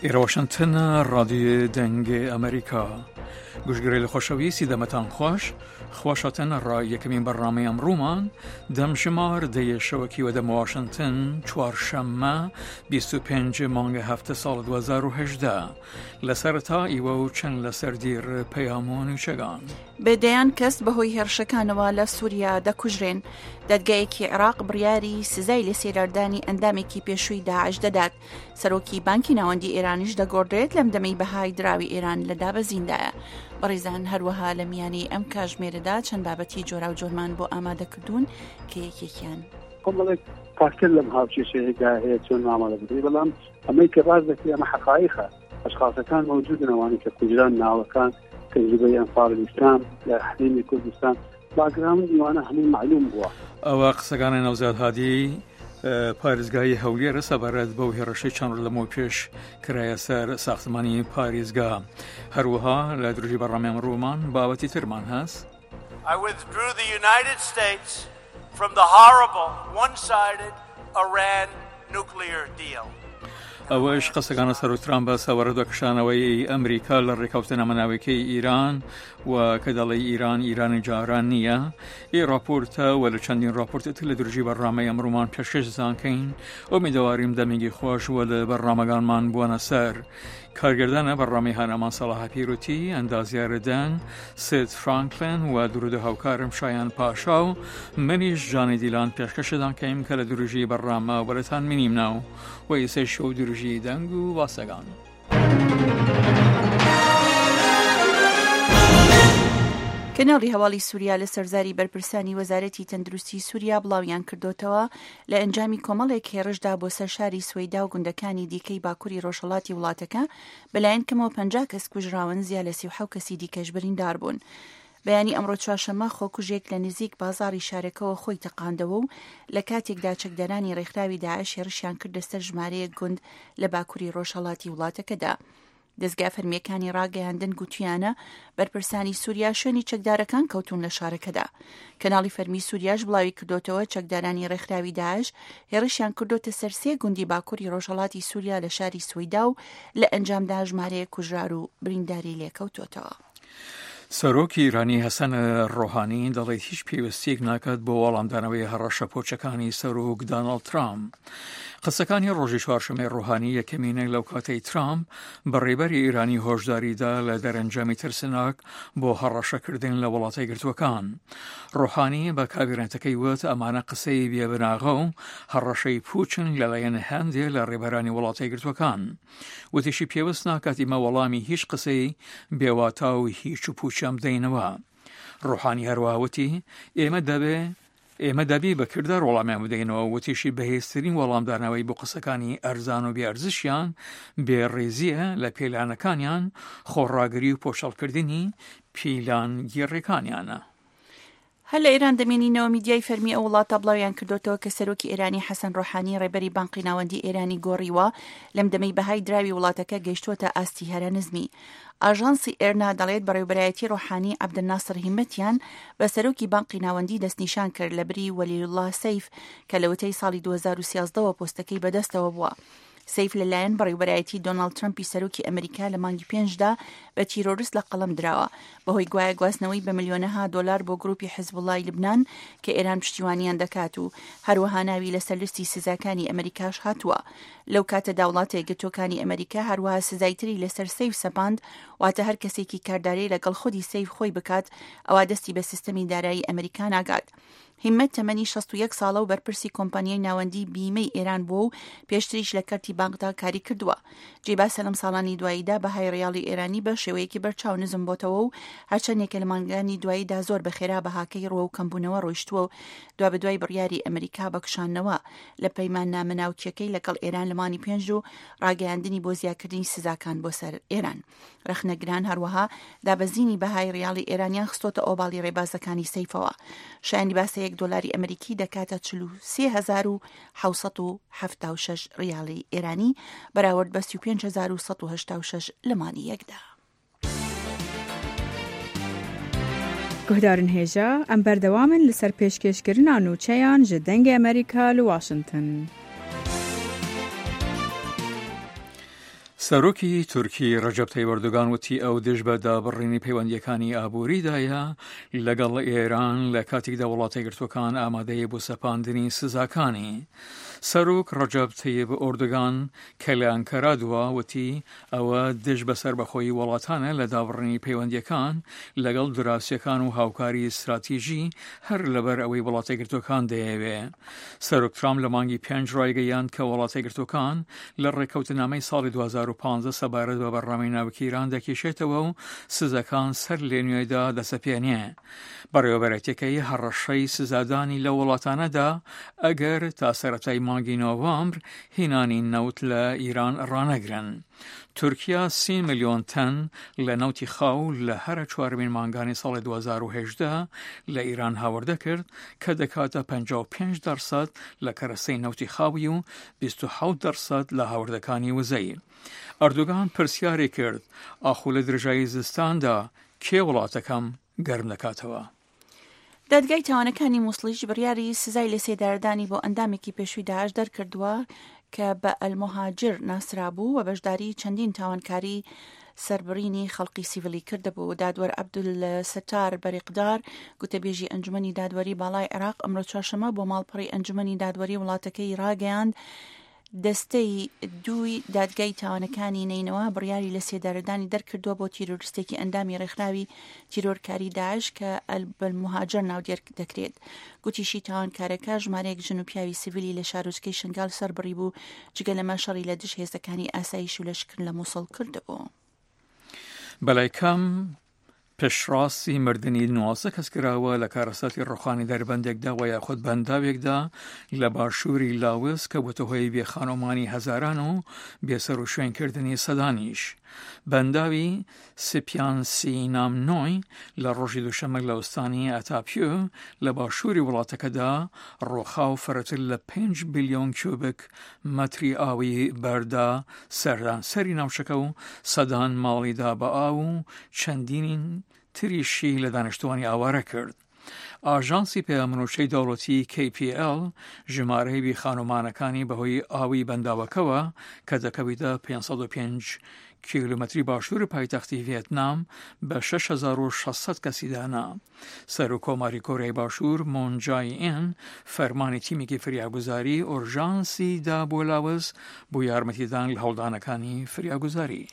واشنطن رادیو دنگ امریکا گوشگری خوشویسی دمتان خوشاتن را یکمین برنامه امرومان دم شمار دی شوکی و دم واشنطن چوارشنبه 25 مانگ هفته سال 2018 لسرتا ایوو چند لسر دیر پیامون چگان بدیان کس بهوی هرشکانوا لسوریا دکوجرین دادگایکی عراق بریاری سزای لسیراردانی اندامێکی پێشووی داعش دەدات. سەرۆکی بانکی ناوەندی ئێرانیش دەگۆڕدرێت لەم دەمەی بەهای دراوی ئێران لە دابەزیندایە. بەڕێزان هەروەها لە میانی ئەم کاژمێرەدا چەند بابەتی جۆرا و جۆرمان بۆ ئامادەکردوون کە یەکێکیان قبل تاكلم هاوشي شيء هي شلون عمل بدري بلام امريكا بعد في انا حقائقها اشخاص كان موجودين واني كجيراننا وكان تجربه انصار الاسلام لحميم كردستان باقراوندي وانا همين معلوم بوا او قسەکانی نەوزاد هادی پارێزگای هەولێرە سەبارەت بەو هێرشەی چەند لەمەوە پێش کرایە سەر ساختمانی پارێزگا. هەروەها لە دروژی بەڕامی ئەمڕۆمان بابەتی ترمان هەست. I withdrew the United States from the horrible one-sided Iran nuclear deal. ئەوەش قسەکانە سەرۆکتران بە سەوەرە دۆکشانەوەی ئەمریکا لە ڕێکەوتنە مەناوەکەی ئیران و کە دەڵێ ئیرانی جاران نییە. ئێ راپۆرتە و لە چەندین راپۆرتێت لە دروژی بەڕامەی ئەمڕۆمان پێشکەش زانکەین ئومیدواریم دەمێکی خۆش و لە بەڕامەکانمان بوونە سەر. کارگردانە بەڕامی هانەمان سەڵاح پیرۆتی، ئەندازیارە دەنگ، سێت فرانکلین و درودە هاوکارم شایان پاشا و منیش جانی دیلان پێشکەشدان کەیم کە لە دروژی بەڕامە وەرەتان مینیم ناو و ئێسەی شەو دروژی دەنگ و واسەگان. کەناڵی هەواڵی سووریا لە سەرزاری بەرپرسانی وەزارەتی تەندروستی سووریا بڵاویان کردوتەوە لە ئەنجامی کۆمەڵێک هێرشدا بۆ سەر شاری سوەیدا و گوندەکانی دیکەی باکووری ڕۆژهەڵاتی وڵاتەکە بەلایەن کەمەوە 50 کەس کوژراون زیاد لە 37 کەسی دیکەش بریندار بوون. بەیانی ئەمڕۆ چوارشەممە خۆکوژێک لە نزیک بازاڕی شارەکەەوە خۆی تەقاندەوە و لە کاتێکدا چەکدارانی ڕێکخراوی داعش هێرشیان کردە سەر ژمارەیەک گوند لە باکووری ڕۆژهەڵاتی وڵاتەکەدا. دەستگا فەرمیەکانی ڕاگەیاندن گوتیانە بەرپرسانی سووریا شوێنی چەکدارەکان کەوتون لە شارەکەدا. کەناڵی فەرمی سووریاش بڵاوی کردوتەوە چەکدارانی ڕێکخراوی داعش هێرشیان کردوتە سەر سێ گوندی باکووری ڕۆژهەڵاتی سووریا لە شاری سوەیدا و لە ئەنجامدا ژمارەیە کوژرار و برینداری لێکەوتوتەوە. سەرۆکی ئیرانی هەسەن ڕۆحانی دەڵێت هیچ پێویستیەک ناکات بۆ وەڵامدانەوەی هەڕەشە پۆچەکانی سەرۆک دۆناڵد ترامپ. قسەکانی ڕۆژی چوارشەممەی ڕۆحانی یەکەمینە لەو کاتەی ترامپ بەڕێبەری ئیرانی هۆشداریدا لە دەرەنجامی ترسناک بۆ هەڕەشەکردن لە وڵاتە یەکگرتووەکان. ڕۆحانی بە کابینەتەکەی وت ئەمانە قسەی بێبناغە و هەڕەشەی پوچن لەلایەن هەندێک لە ڕێبەرانی وڵاتە یەکگرتووەکان. وتیشی پێویست ناکات ئێمە وەڵامی هیچ قسەی بێواتە و هیچ و پوچەم دەینەوە. ڕۆحانی هەروەوتی ئێمە دەبی بەکردار وەڵامیان بدەینەوە. وتیشی بەهێزترین وەڵامدانەوەی بۆ قسەکانی ئەرزان و بێئەرزشیان بێڕێزیە لە پێلانەکانیان خۆڕاگری و پۆشەڵکردنی پیلان گێڕەکانیانە. هەر لە ئێران دەمێنینەوە میدیای فەرمی ئەو وڵاتە بڵاویان کردوتەوە کە سەرۆکی ئێرانی حەسەن ڕۆحانی ڕێبەری بانقی ناوەندی ئێرانی گۆڕیوە لەم دەمەی بەهای دراوی وڵاتەکە گەیشتوتە ئاستی هەرە نزمی. ئاژانسی ئێرنا دەڵێت بەڕێوەبەرایەتی ڕۆحانی عەبدناسر هیمەتیان بە سەرۆکی بانقی ناوەندی دەستنیشان کرد لە بری وەلیوڵڵا سەیف کە لە وتەی ساڵی 2013 پۆستەکەی بەدەستەوە بووە. سەیف لەلایەن بەڕێوەبەرایەتی دۆناڵد ترامپی سەرۆکی ئەمریکا لە مانگی 5دا بە تیرۆریست لە قەڵەم دراوە بەهۆی گوایە گواستنەوەی بە ملیۆنەها دۆلار بۆ گروپی حیزبوڵای لبنان کە ئێران پشتیوانیان دەکات و هەروەها ناوی لەسەر لیستی سزاکانی ئەمریکاش هاتووە. لەو کاتەدا وڵاتە یەکگرتووەکانی ئەمریکا هەروەها سزایتری لەسەر سەیف سەپاند واتە هەر کەسێکی کارداری لەگەڵ خودی سەیف خۆی بکات ئەوا دەستی بە سیستەمی دارایی ئەمریکا ناگات. هیمەت تەمەنی 61 ساڵە و بەرپرسی کۆمپانیای ناوەندی بیمەی ئێران بووە و پێشتریش لە کەرتی بانکدا کاری کردووە. جێباسە لەم ساڵانی دواییدا بەهای ڕیاڵی ئێرانی بە شێوەیەکی بەرچاو نزم بۆتەوە و هەرچەندێکە لە مانگانی دواییدا زۆر بەخێرا بەهاکەی ڕۆ و کەمبوونەوە ڕۆیشتووە و دوای بڕیاری ئەمریکا بەکشانەوە لە پەیمان نامەناوچیەکەی لەگەڵ ئێران لە مانی 5 و ڕاگەیاندنی بۆ زیادکردنی سزاکان بۆ سەر ئێران. رەخنەگران هەروەها دابەزینی بەهای ڕیاڵی ئێرانیان خستۆتە ئۆباڵی ڕێبازەکانی سەیفەوە. شایانی باسە $1 ئەمریکی دەکاتە 43,776 ریاڵی ئێرانی بەراورد بە 35,186 لەمانی یەکدا. گهدارن هێژە ئەم بەردەوامن لەسەر پێشکەشکردنا نوچەیان ji dengê Amerîka li Washington. سەرۆکی تورکی ڕەجەب تەیب ئەردۆغان وتی ئەو دژ بە دابڕینی پەیوەندیەکانی ئابووریدایە لەگەڵ ئێران لە کاتێکدا وڵاتە یەکگرتووەکان ئامادەیە بۆ سەپاندنی سزاکانی. سەرۆک ڕەجەب تەیب ئەردۆغان کە لە ئەنکەرا دووە وتی ئەوە دژ بەسەر بەخۆی وڵاتانە لە دابڕینی پەیوەندیەکان لەگەڵ دراوسێکان و هاوکاری استراتیژی هەر لەبەر ئەوەی وڵاتە یەکگرتووەکان دەیەوێ. سەرۆک ترامپ لە مانگی 5 ڕایگەیاند کە وڵاتە یەکگرتووەکان لە ڕێکەوتنامەی ساڵی 2015 سەبارەت بە بەڕامی ناوکی ئیران دەکێشێتەوە و سزەکان سەر لە نوێدا دەسەپێنێ. بەڕێوەبەرێتەکەی هەڕەشەی سزادانی لە وڵاتانەدا ئەگەر تا سەرەتای مانگی نۆڤەمبر هینانی نەوت لە ئیران ڕانەگرن. تورکیا 30 ملیۆن تەن لە نەوتی خاو لە هەرە چوارمین مانگانی ساڵی 2018 لە ئیران هاوردە کرد کە دەکاتە 55% لە کەرەسەی نەوتی خاوی و 27% لە هاوردەکانی وزەی. ئەردۆغان پرسیاری کرد ئاخو لە درژایی زستاندا کێ وڵاتەکەم گەرم دەکاتەوە. دادگای تاوانەکانی مووسڵیش بڕیاری سزای لە سێدارەدانی بۆ ئەندامێکی پێشووی داعش دەرکردووە کە بە ئەلمۆهاجر ناسرابوو و بەشداری چەندین تاوانکاری سەربڕینی خەڵقی سیڤیلی کردبوو. دادوەر عەبدولستار بەریقدار گوتەبێژی ئەنجومەنی دادوەری باڵای عێراق ئەمڕۆ چوارشەمە بۆ ماڵپەڕی ئەنجومەنی دادوەری وڵاتەکەی ڕاگەیاند دەستەی دووی دادگای تاوانەکانی نینەوە بڕیاری لە سێدارەدانی دەرکردووە بۆ تیرۆریستێکی ئەندامی ڕێکخراوی تیرۆرکاری داعش کە ئەلمۆهاجر ناودێر دەکرێت. گوتیشی تاوانکارەکە ژمارەیەک ژن و پیاوی سیڤیلی لە شارۆچکەی شنگال سەربڕی بوو جگە لەمە شەڕی لە دژ هێزەکانی ئاسایش و لەشکر لە مووسڵ کردبوو. بەلای کەم پێشڕاستی مردنی 90 کەس کراوە لە کارەساتی ڕۆخانی دەربەندێکدا و یاخود بەنداوێکدا لە باشووری لاوس کە بۆتە هۆی بێخانۆمانی هەزاران و بێسەر و شوێنکردنی سەدانیش. بەنداوی سپیانسی نامنۆی لە ڕۆژی دووشەمە لە وستانی ئەتاپیۆ لە باشووری وڵاتەکەدا ڕۆخاو فرەتر لە 5 بیلیۆن کیوبک مەتری ئاوی بەردا سەردانسەری ناوچەکە و سەدان ماڵیدا بە ئاو و چەندین تریشی لە دانیشتوانی ئاوارە کرد. ئاژانسی پەیامنووشەی دەوڵەتی KPL ژمارەی بیخانۆمانەکانی بەهۆی ئاوی بەنداوەکەوە کە دەکەویتە 505 کیلومتری باشوور پایتەختی ڤێتنام بە 6600 کەسی دانا. سەر و کۆماری کۆریای باشوور مون جای ئین فەرمانی تیمێکی فریاگوزاری ئۆرژانسی دا بۆ لاوس بۆ یارمەتیدان لە هەوڵدانەکانی فریاگوزاری.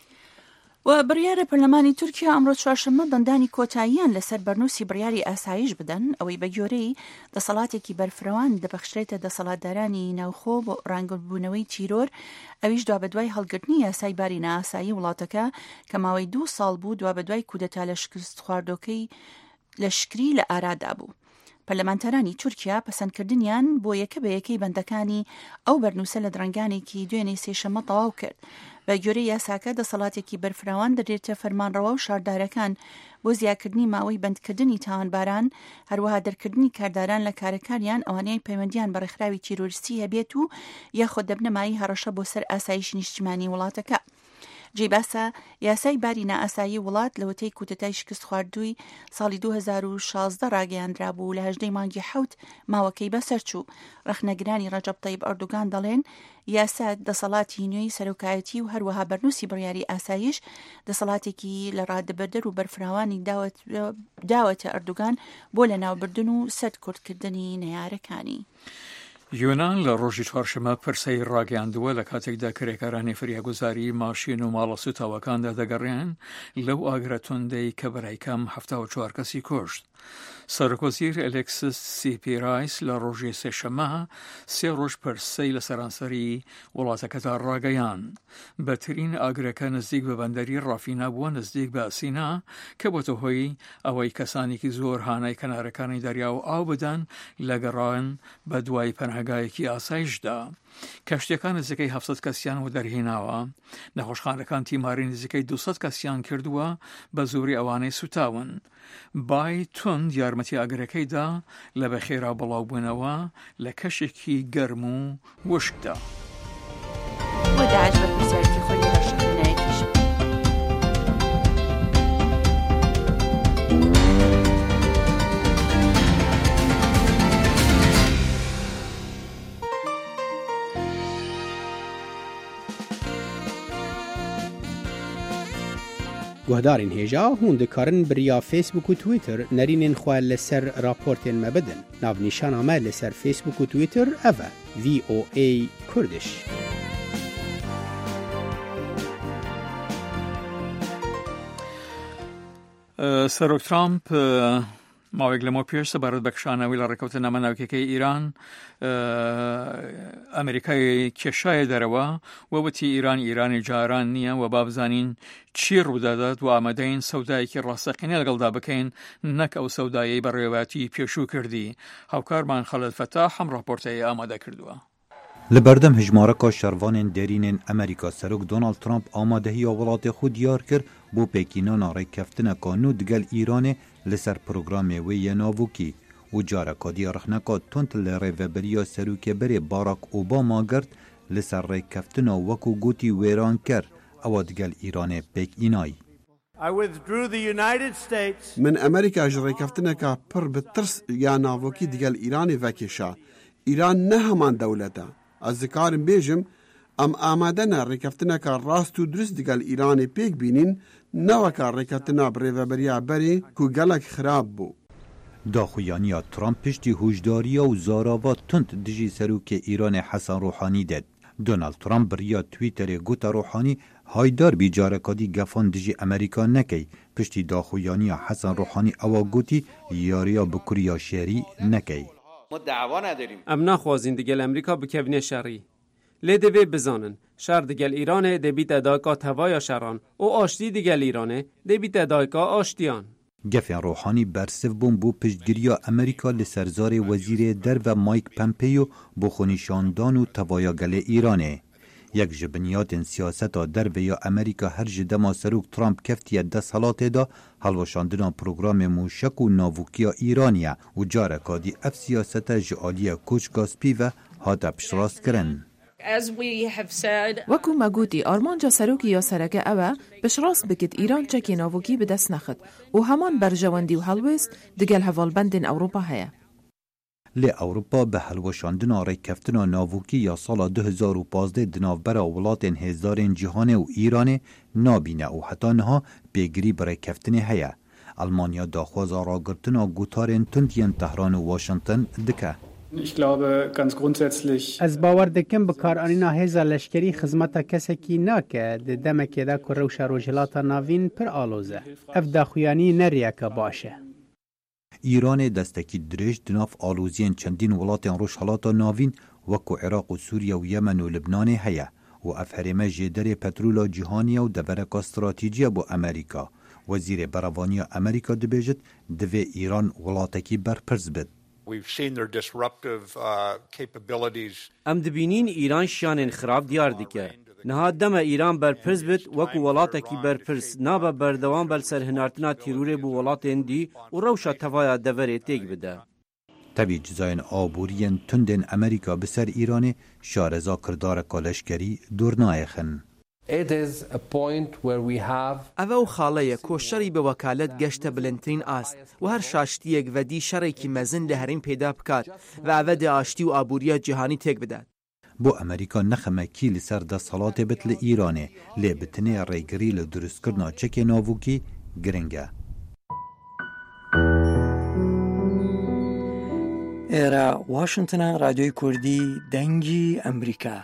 و بڕیارە پەرلەمانی تورکیا ئەمڕۆ چوارشەممە بەندانی کۆتاییان لەسەر بەرنووسی بڕیاری ئاسایش بدەن ئەوەی بە گۆرەی دەسەڵاتێکی بەرفرەوان دەبەخشرێتە دەسەڵاتدارانی ناوخۆ بۆ ڕانگەبوونەوەی تیرۆر ئەویش دوا بەدوای هەڵگرتنی یاسای باری نائاسایی وڵاتەکە کە ماوەی 2 ساڵ بوو دوا بەدوای کودەتا لە شکست خواردۆکەی لەشکری لە ئارادا بوو. پەرلەمانتەرانی تورکیا پەسەندکردنیان بۆ یەکە بە یەکەی بەندەکانی ئەو بەرنووسە لە درەنگانێکی دوێنەی سێشەمە تەواو کرد. بە گوێرەی یاساکە دەسەڵاتێکی بەرفراوان دەدرێتە فەرمانڕەوە و شاردارەکان بۆ زیادکردنی ماوەی بەندکردنی تاوانباران هەروەها دەرکردنی کارداران لە کارەکانیان ئەوانەی پەیوەندیان بە ڕێکخراوی تیرۆریستی هەبێت و یاخۆ دەبنەمایی هەڕەشە بۆ سەر ئاسایشی نیشتیمانی وڵاتەکە. جێباسە یاسای باری نائاسایی وڵات لەوەتەی کودەتای شکست خواردووی ساڵی 2016 ڕاگەیاندرا بوو لە 18 مانگی 7 ماوەکەی بەسەر چوو. ڕەخنەگرانی ڕەجەب تەیب ئەردۆغان دەڵێن یاسا دەسەڵاتی نوێی سەرۆکایەتی و هەروەها بەرنووسی بڕیاری ئاسایش دەسەڵاتێکی لە ڕادەبەردەر و بەرفراوانی داوەتە ئەردۆغان بۆ لە ناوبردن و سەرکوردکردنی نەیارەکانی. یۆنان لە ڕۆژی چوارشەمە پرسەی ڕاگەیاندووە لە کاتێکدا کرێکارانی فریاگوزاری ماشین و ماڵە سوتاوەکاندا دەگەڕێن لەو ئاگرە توندەی کە بەرایکەم 74 کەسی کوشت. سەرۆکوەزیر ئەلێکسیس سیپیرایس لە ڕۆژی سێشەمە 3 ڕۆژ پرسەی لە سەرانسەری وڵاتەکەدا ڕاگەیان. بەترین ئاگرەکە نزیک بە بەندەری ڕافینا بووە نزیک بە ئەسینا کە بۆتە هۆی ئەوەی کەسانێکی زۆر هانای کەنارەکانی دەریا و ئاو بدەن لە گەڕان بە دوای پەناهگایەکی ئاسایشدا. کەشتیەکان نزیکەی 700 کەسیان و دەرهێناوە. نەخۆشخانەکان تیماری نزیکەی 200 کەسیان کردووە بە زۆری ئەوانەی سوتاون. بای تند یارمەتی ئاگرەکەیدا لە بەخێرا بڵاوبوونەوە لە کەشێکی گەرم و وشکدا. گهدارین هیجا هوندکارن بریا فیسبوک و تویتر نرینین خواه لسر راپورتین مبدن. ناو نیشان آمه لسر فیسبوک و تویتر اوه VOA کردش. سەرۆک ترامپ ماوەیەک لەمەوە پێش سەبارەت بە کشانەوەی لە ڕێکەوتە نامەناوکەکەی ئیران ئەمریکای کێشایە دەرەوە وەوتی ئیرانی جاران نییە و با بزانین چی ڕوودەدات و ئامادەین سەودایەکی ڕاستەقینە لەگەڵدا بکەین نەک ئەو سەودایەی بە ڕێوەتی پێشوو کردی. هاوکارمان خەلەت فەتاح هەم ڕاپۆرتەیە ئامادە کردووە. لبردم هجمارکا شروان درین امریکا سروک دونالد ترامپ آمادهی وڵاتی خود دیار کرد بو پکینان ڕێککەفتنە کانو دگل ایران لسر پروگرام وی ناووکی و جارکا دیارخنکا تونت لڕێڤەبەریا سروک بری باراک اوباما گرد لسر ڕێککەفتنە وکو گوتی ویران کرد او دگل ایران پک اینای. من امریکا ڕێککەفتنەکە پڕ بترس یا ناووکی دگل ایران وکیشا. ایران نه همان دولته. از ذکارم بیجم ام آمدن ڕێککەفتنەکە ڕاست و درست دگل ایران پیک بینین نوکا ڕێککەفتنە بڕێڤەبەریا بەری کو گەلک خراب بوو. داخویانیا ترامپ پشتی هوشداریا و زاراوا تند دژی سروک ایران حسن روحانی داد. دونالد ترامپ بریا تویتر گوتا روحانی هایدار بیجارکادی گفان دژی امریکا نکی پشتی داخویانیا حسن روحانی اوا گوتی یاریا بکریا شهری نکی. ما دعوا نداریم. ام نخوازین دگل امریکا بکوین شری. لیده وی بزانن. شر دگل ایرانه دبیت دایکا توای شران. او آشتی دگل ایرانه دبیت دایکا آشتیان. گفن روحانی برسف بوم بو پشتگیریا امریکا لسرزار وزیر در و مایک پمپیو بو خونیشاندان و توایا گل ایرانه. یک جبنیات سیاست در و یا امریکا هر جدما سروک ترامپ کفتی دست حالات دا حلوشاندنا پروگرام موشک و ناووکیا ایرانیا و جارکادی اف سیاست جعالی کوچ گاسپی و هاتا پشراست کرن. وەکو مەگوتی ئارمانجا سەرۆکی یا سەرەکە ئەوە پشڕاست بکت ئیران چەکی ناووکی بەدەست نەخت و هەمان بەرژەوەندی و هەڵوێست دگەل هەڤاڵبەندên ئەوروپا هەیە. لی ئەوروپا بە هەلوەشاندنا ڕێککەفتنا ناووکی یا ساڵا 2015 دناوبەرە وڵاتên هێزدارên جیهانê û Îranê nabîne û heta niha pêgirî bi rêkeftinê heye. Almanya daxwaza ragirtina gutarên tund yên Tehran û Washington dike. Ich glaube ganz grundsätzlich از باور دکم بکارانینا هیزا لشکری خدمتا کسکی ناکه د دمکه دا کو روشا روجلاتا ناوین پر آلوزه اف داخویانی نریه که باشه. ایران دستکی درش دناف آلوزین چندین ولاتین روشلاتا ناوین وکو عراق و سوریا و یمن و لبنان هیا و افهرمه جدر پترولا جهانی و دبرکا استراتیجی بو امریکا. وزیر براوانی امریکا دبیجت دوی ایران ولاتکی برپرز بد. We've seen their disruptive capabilities. ام دبینین ایران شانن خراب دیار دیکه. نها دم ایران برپرز بد وکو ولاتی برپرز نابا بردوام بل سرهنارتنا تیروره بو ولاتین دی و روشا توایا دوره تیگ بده. تبی جزاین آبورین تندن امریکا بسر ایران شارزا کردار کالشگری دورنایخن. It is a point where we have ئەوە و خاڵەیە کۆشەری بە وەکالەت گەشتە بلندترین ئاست و هەر شاشتیەک ڤەدی شەڕێکی مەزن لە هەرێم پێدا بکات و ئەوە داعاشتی و ئابووریە جیهانی تێک بدات. بۆ ئەمریکا نەخەمەکی لەسەر دەسەڵاتێ بێت لە ئیرانێ لێ بتنێ ڕێگری لە دروستکردنا چەکێ ناووکی گرنگە. ئێرە واشنگتنە رادیۆی کوردی دەنگی ئەمریکا.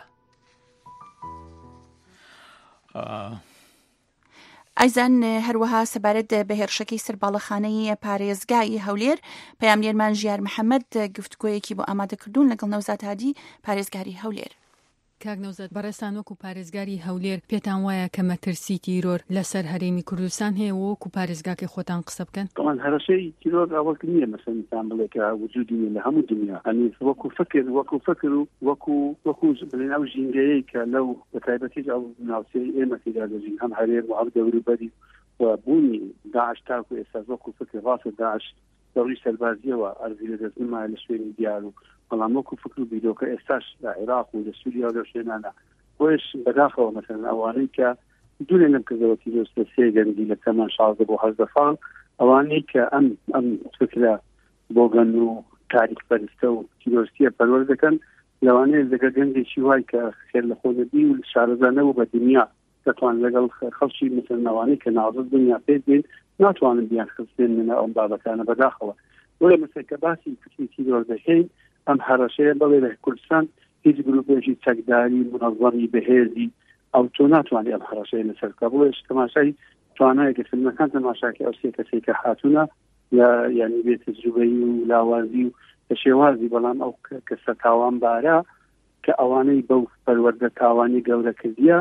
ئایزان هەروەها سەبارەت بە هێرشەکەی سەرباڵەخانەی پارێزگای هەولێر پەیامنێرمان ژیار محەممەد گفتگۆیەکی بۆ ئامادەکردوون لەگەڵ نەوزات هادی پارێزگاری هەولێر. کاک نەوزات بەڕێستان وەکو پارێزگاری هەولێر پێتان وایە کە مەترسی تیرۆر لەسەر هەرێمی کوردستان هەیە وەکو پارێزگاکەی خۆتان قسە بکەن؟ طبعا هەرشەی تیرۆر ئەوەک نییە مەسەن تان بڵێ کە وجودی نیە لە هەموو دنیا هەنی وەکو فکر و وەکو بڵێن ئەو ژینگەیەی کە لەو بەتایبەتی ئەو ناوچەی ئێمە تێدا دەژین هەم هەرێم و هەم دەوروبەری و بوونی داعش تاکو ئێستا وەکو فکر ڕاستە داعش دەوری سەربازیەوە ئەرزی لە دەستنمایە لە شوێنی دیار و بەڵام وەکو فکر و بیرۆکە ئێستاش لە عێراق و لە سووریا و لە شوێنانە بۆیش بەداخەوە مەسەن ئەوانەی کە دوورێ لەم کردەوەتی دۆستە سێ گەنگی لە تەمان 16 بۆ 18 ساڵ ئەوانەی کە ئەم فکرە بۆگەن و تاریک پەرستە و تیرۆریستیە پەروەر دەکەن لەوانەیە لەگە گەنگێکی وای کە خێر لە خۆ نەبی و شارەزا نەبوو بە دنیا دەتوان لەگەڵ خەڵکی مسلمانەوانی کە ناوەڕاست دنیا پێ بین ناتوانن بیان خستێن منە ئەم بابەتانە بەداخەوە وەڵێ مثل کە باسی کوچێکی دەکەین ئەم هەڕەشەیە بەڵێ لە کوردستان هیچ گروپێکی چەکداری منەظەمی بەهێزی ئەو تۆ ناتوانێت ئەم هەڕەشەیە لەسەرکە بۆیش تەماشای توانایەکە فیلمەکان تەماشاکە ئەو سێ کەسێک کە هاتوونە یعنی بێ تەجروبەی و لاوازی و بە شێوازی بەڵام ئەو کەسە تاوان بارە کە ئەوانەی بەو پەروەردە تاوانی گەورەکردیە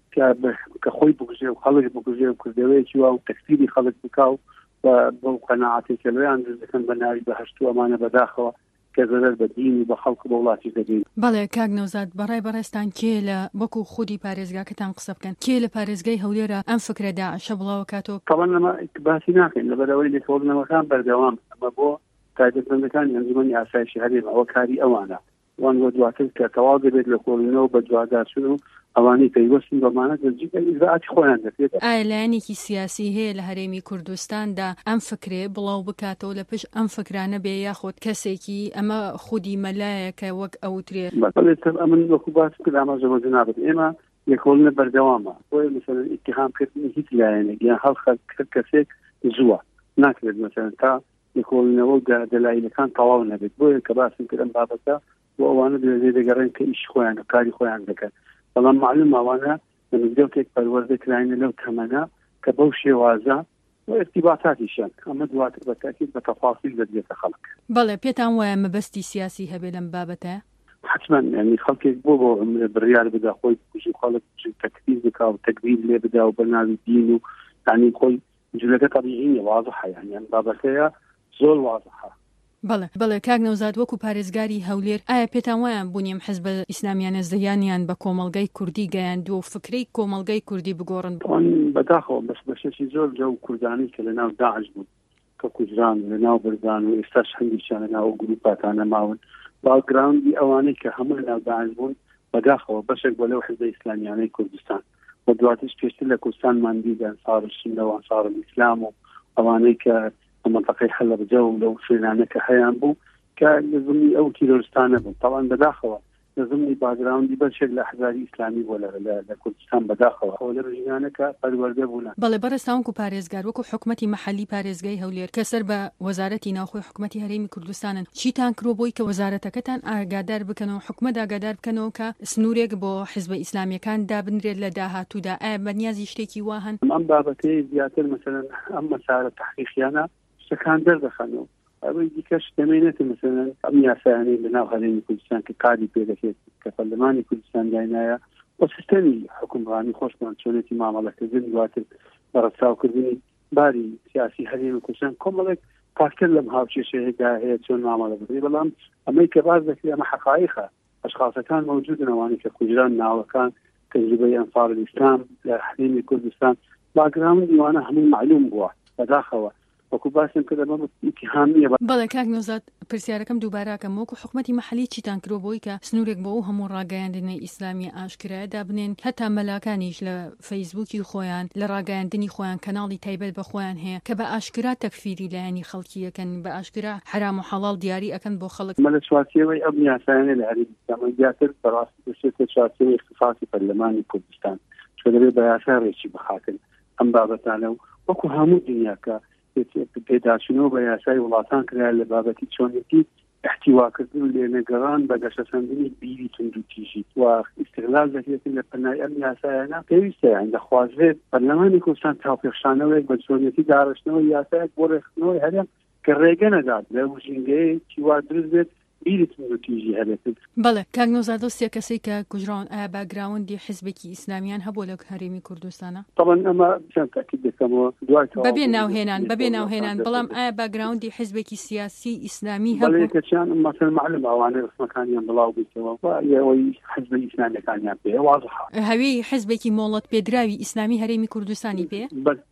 کە خۆی بگوژێ و خەڵک بگوژێ و کردەوەیەکی وا و تەکفیری خەڵک بکاو و بەو قەناعەتێکە لەیان دەست دەکەن بە ناوی بەهەشت و ئەمانە بەداخەوە کە زەرەر بە دین و بە خەڵک بە وڵاتی دەبین. بەڵێ کاک نەوزاد بەڕای بەڕێستان کێ لە وەکو خودی پارێزگاکەتان قسە بکەن کێ لە پارێزگای هەولێرە ئەم فکرە داعشە بڵاو کاتەوە طبعا لەمە باسی ناکەین لەبەرەوەی لێکۆڵینەوەکان بەردەوام ئەمە بۆ تایبەتمەندەکانی ئەنجومەنی ئاسایشی هەرێم ئەوە کاری ئەوانە وان بۆ دواتر کە تەواو دەبێت لە کۆڵینەوە بە دووادارچوون و ئەوانەی پەیوەستن بەمانە ئیجراعاتی خۆیان دەکرێت. ئایا لایەنێکی سیاسی هەیە لە هەرێمی کوردستاندا ئەم فکرێ بڵاو بکاتەوە لە پشت ئەم فکرانە بێ یاخۆت کەسێکی ئەمە خودی مەلایە کە وەک ئەوترێ ئەمن وەکو باس کرد ئاماژەمەجە نابێت ئێمە لێکۆڵینە بەردەوامە بۆیە مثلا ئیتیهامکردنی هیچ لایەنێک یان هەڵخەت کەسێک زووە ناکرێت مثلا تا لێکۆڵینەوە دەلایلەکان تەواو نەبێت بۆیە کە باسم کرد ئەم بابەتە و ئەوانە دەوێت دەگەڕێن کە ئیش خۆیان و کاری خۆیان دەکەن بەڵام معلوم ئەوانە لە مزگەوتێک پەروەردەکراینە لەو تەمەنە کە بەو شێوازە و ارتباطاتیشان ئەمە دواتر بەتاکید بە تەفاصیل دەدرێتە خەڵک. بەڵێ پێتان وایە مەبەستی سیاسی هەبێ لەم بابەتە؟ حتما يعني خەڵکێک بۆ بڕیار بدا خۆی بکوژی خەڵک تەکبیر بکا و تەکبیر لێ بدا و بەناوی دین و يعني خۆی جلەکە طبیعیە واضحە يعني بابەتەیە زۆر واضحە. بەڵێ کاک نەوزاد وەکو پارێزگاری هەولێر ئایا پێتان وایە بوونیم حزب ئیسلامیانە زەیانیان بە کۆمەڵگەی کوردی گەیاندووە و فکرەی کۆمەڵگەی کوردی بگۆڕن بەداخەوە بەس بەشێکی زۆر جە و کوردانی کە لەناو داعش بوون کە کوردان لەناو بەردان و ئێستاش هەندێکیان لەناو گروپاتانە ماون باگراوندی ئەوانەی کە هەموو لەناو داعش بوون بەداخەوە بەشێک بۆ لەو حزب ئیسلامیانەی کوردستان و دواتیش پێشتر لە کوردستانمان دیدە ئەنسار السنە و ئەنسار الئیسلام و ئەوانەی کە منطقه حلب جو لو شينانه كحيان بو كان لزمني او تيرورستانه بو طبعا بداخله لزمني باك جراوندي بشكل الاحزاب اسلامي ولا لكردستان بداخله ولا رجعنا كبرورده بونا بەڵێ بەرەستاوەکو پارێزگار وەکو حکومەتی مەحەلی پارێزگای هەولێر کە سەر بە وەزارەتی ناوخۆی حکومەتی هەرێمی کوردستانن چیتان کرۆ بۆی کە وەزارەتەکەتان ئاگادار بکەنەوە حکومەت ئاگادار بکەنەوە کە سنوورێک بۆ حیزبە ئیسلامیەکان دابنرێت لە داهاتوودا ئایا بەنیازی شتێکی وا هەن ئەم بابەتەی زیاتر مثلا ئەم مەسارە تحقیقیانە شتەکان دەردەخەنەوە ئەوەی دیکەش دەمێنێت مثلا ئەم یاسایانەی لەناو هەرێمی کوردستان کە کاری پێ دەکرێت کە پەرلەمانی کوردستان داینایە بۆ سیستەمی حکومڕانی خۆشمان چۆنێتی مامەڵەکردن دواتر بەڕەچاوکردنی باری سیاسی هەرێمی کوردستان کۆمەڵێک پاکتر لەم هاوچێشەیەدا هەیە چۆن مامەڵە بدرێت بەڵام ئەمەی کە باز دەکرێت ئەمە حەقایقە ئەشخاصەکان موجودن ئەوانەی کە کوژران ناوەکان تەجروبەی ئەنفار الئیسلام لە هەرێمی کوردستان باگراوندی وانە هەموو معلوم بووە بەداخەوە وەکو باسم کردە بە ئیتیهامیە. بەڵێ کاک نەوزاد پرسیارەکەم دووبارەکەم وەکو حکومەتی مەحەلی چیتان کرۆ بۆی کە سنوورێک بۆ ئەو هەموو ڕاگەیاندنەی ئیسلامی ئاشکرایەدا بنێن هەتا مەلاکانیش لە فەیسبووکی خۆیان لە ڕاگەیاندنی خۆیان کەناڵی تایبەت بە خۆیان هەیە کە بە ئاشکرا تەکفیری لایەنی خەڵکی یەکەن بە ئاشکرا حرام و حەڵاڵ دیاری ئەکەن بۆ خەڵک. مە لە چوارچێوەی ئەم یاسایانە لە هەرێمی ئیسلامی زیاتر بەڕاستی دەچێتە چوارچێوەی اختصاصی پەرلەمانی کوردستان چۆن دەبێت بە یاسا ڕێکی بخاتن ئەم بابەتانە و وەکو هەموو دنیاکە پێداچنەوە بە یاسای وڵاتان کرا لە بابەتی چۆنێتی احتیواکردن و لێنەگەڕان بە گەشەسەندنی بیری تونند و تیژی و استقلال دەکرێت لە پەنای ئەم یاسایانە پێویستە دەخوازرێت پەرلەمانی کوردستان تاوپێخشانەوەیەک بە چۆنێتی داڕشتنەوەی یاسایەک بۆ ڕێخستنەوەی هەرێم کە ڕێگە نەدات لە ژینگەیەکی وا دروست بێت بیری تونند و تیژی هەبێت. بەڵێ کاک نەوزاد سێ کەسەی کە کوژراون ئایا باگراوندی حیزبێکی ئیسلامیان هەبوو لە هەرێمی کوردستانە؟ طبعا ئەمە چەند تاکید دەکەمەوە دوای بەبێ ناوهێنان بەڵام ئایا باگراوندی حیزبێکی سیاسی ئیسلامی هەبوو؟ بەڵێ کەچیان مەسەل معلوم ئەوانە ڕسمەکانیان بڵاو بیتەوە و ئەوەی حیزبە ئیسلامیەکانیان پێ واضحە. هەوێی حیزبێکی مۆڵەت پێدراوی ئیسلامی هەرێمی کوردستانی پێ؟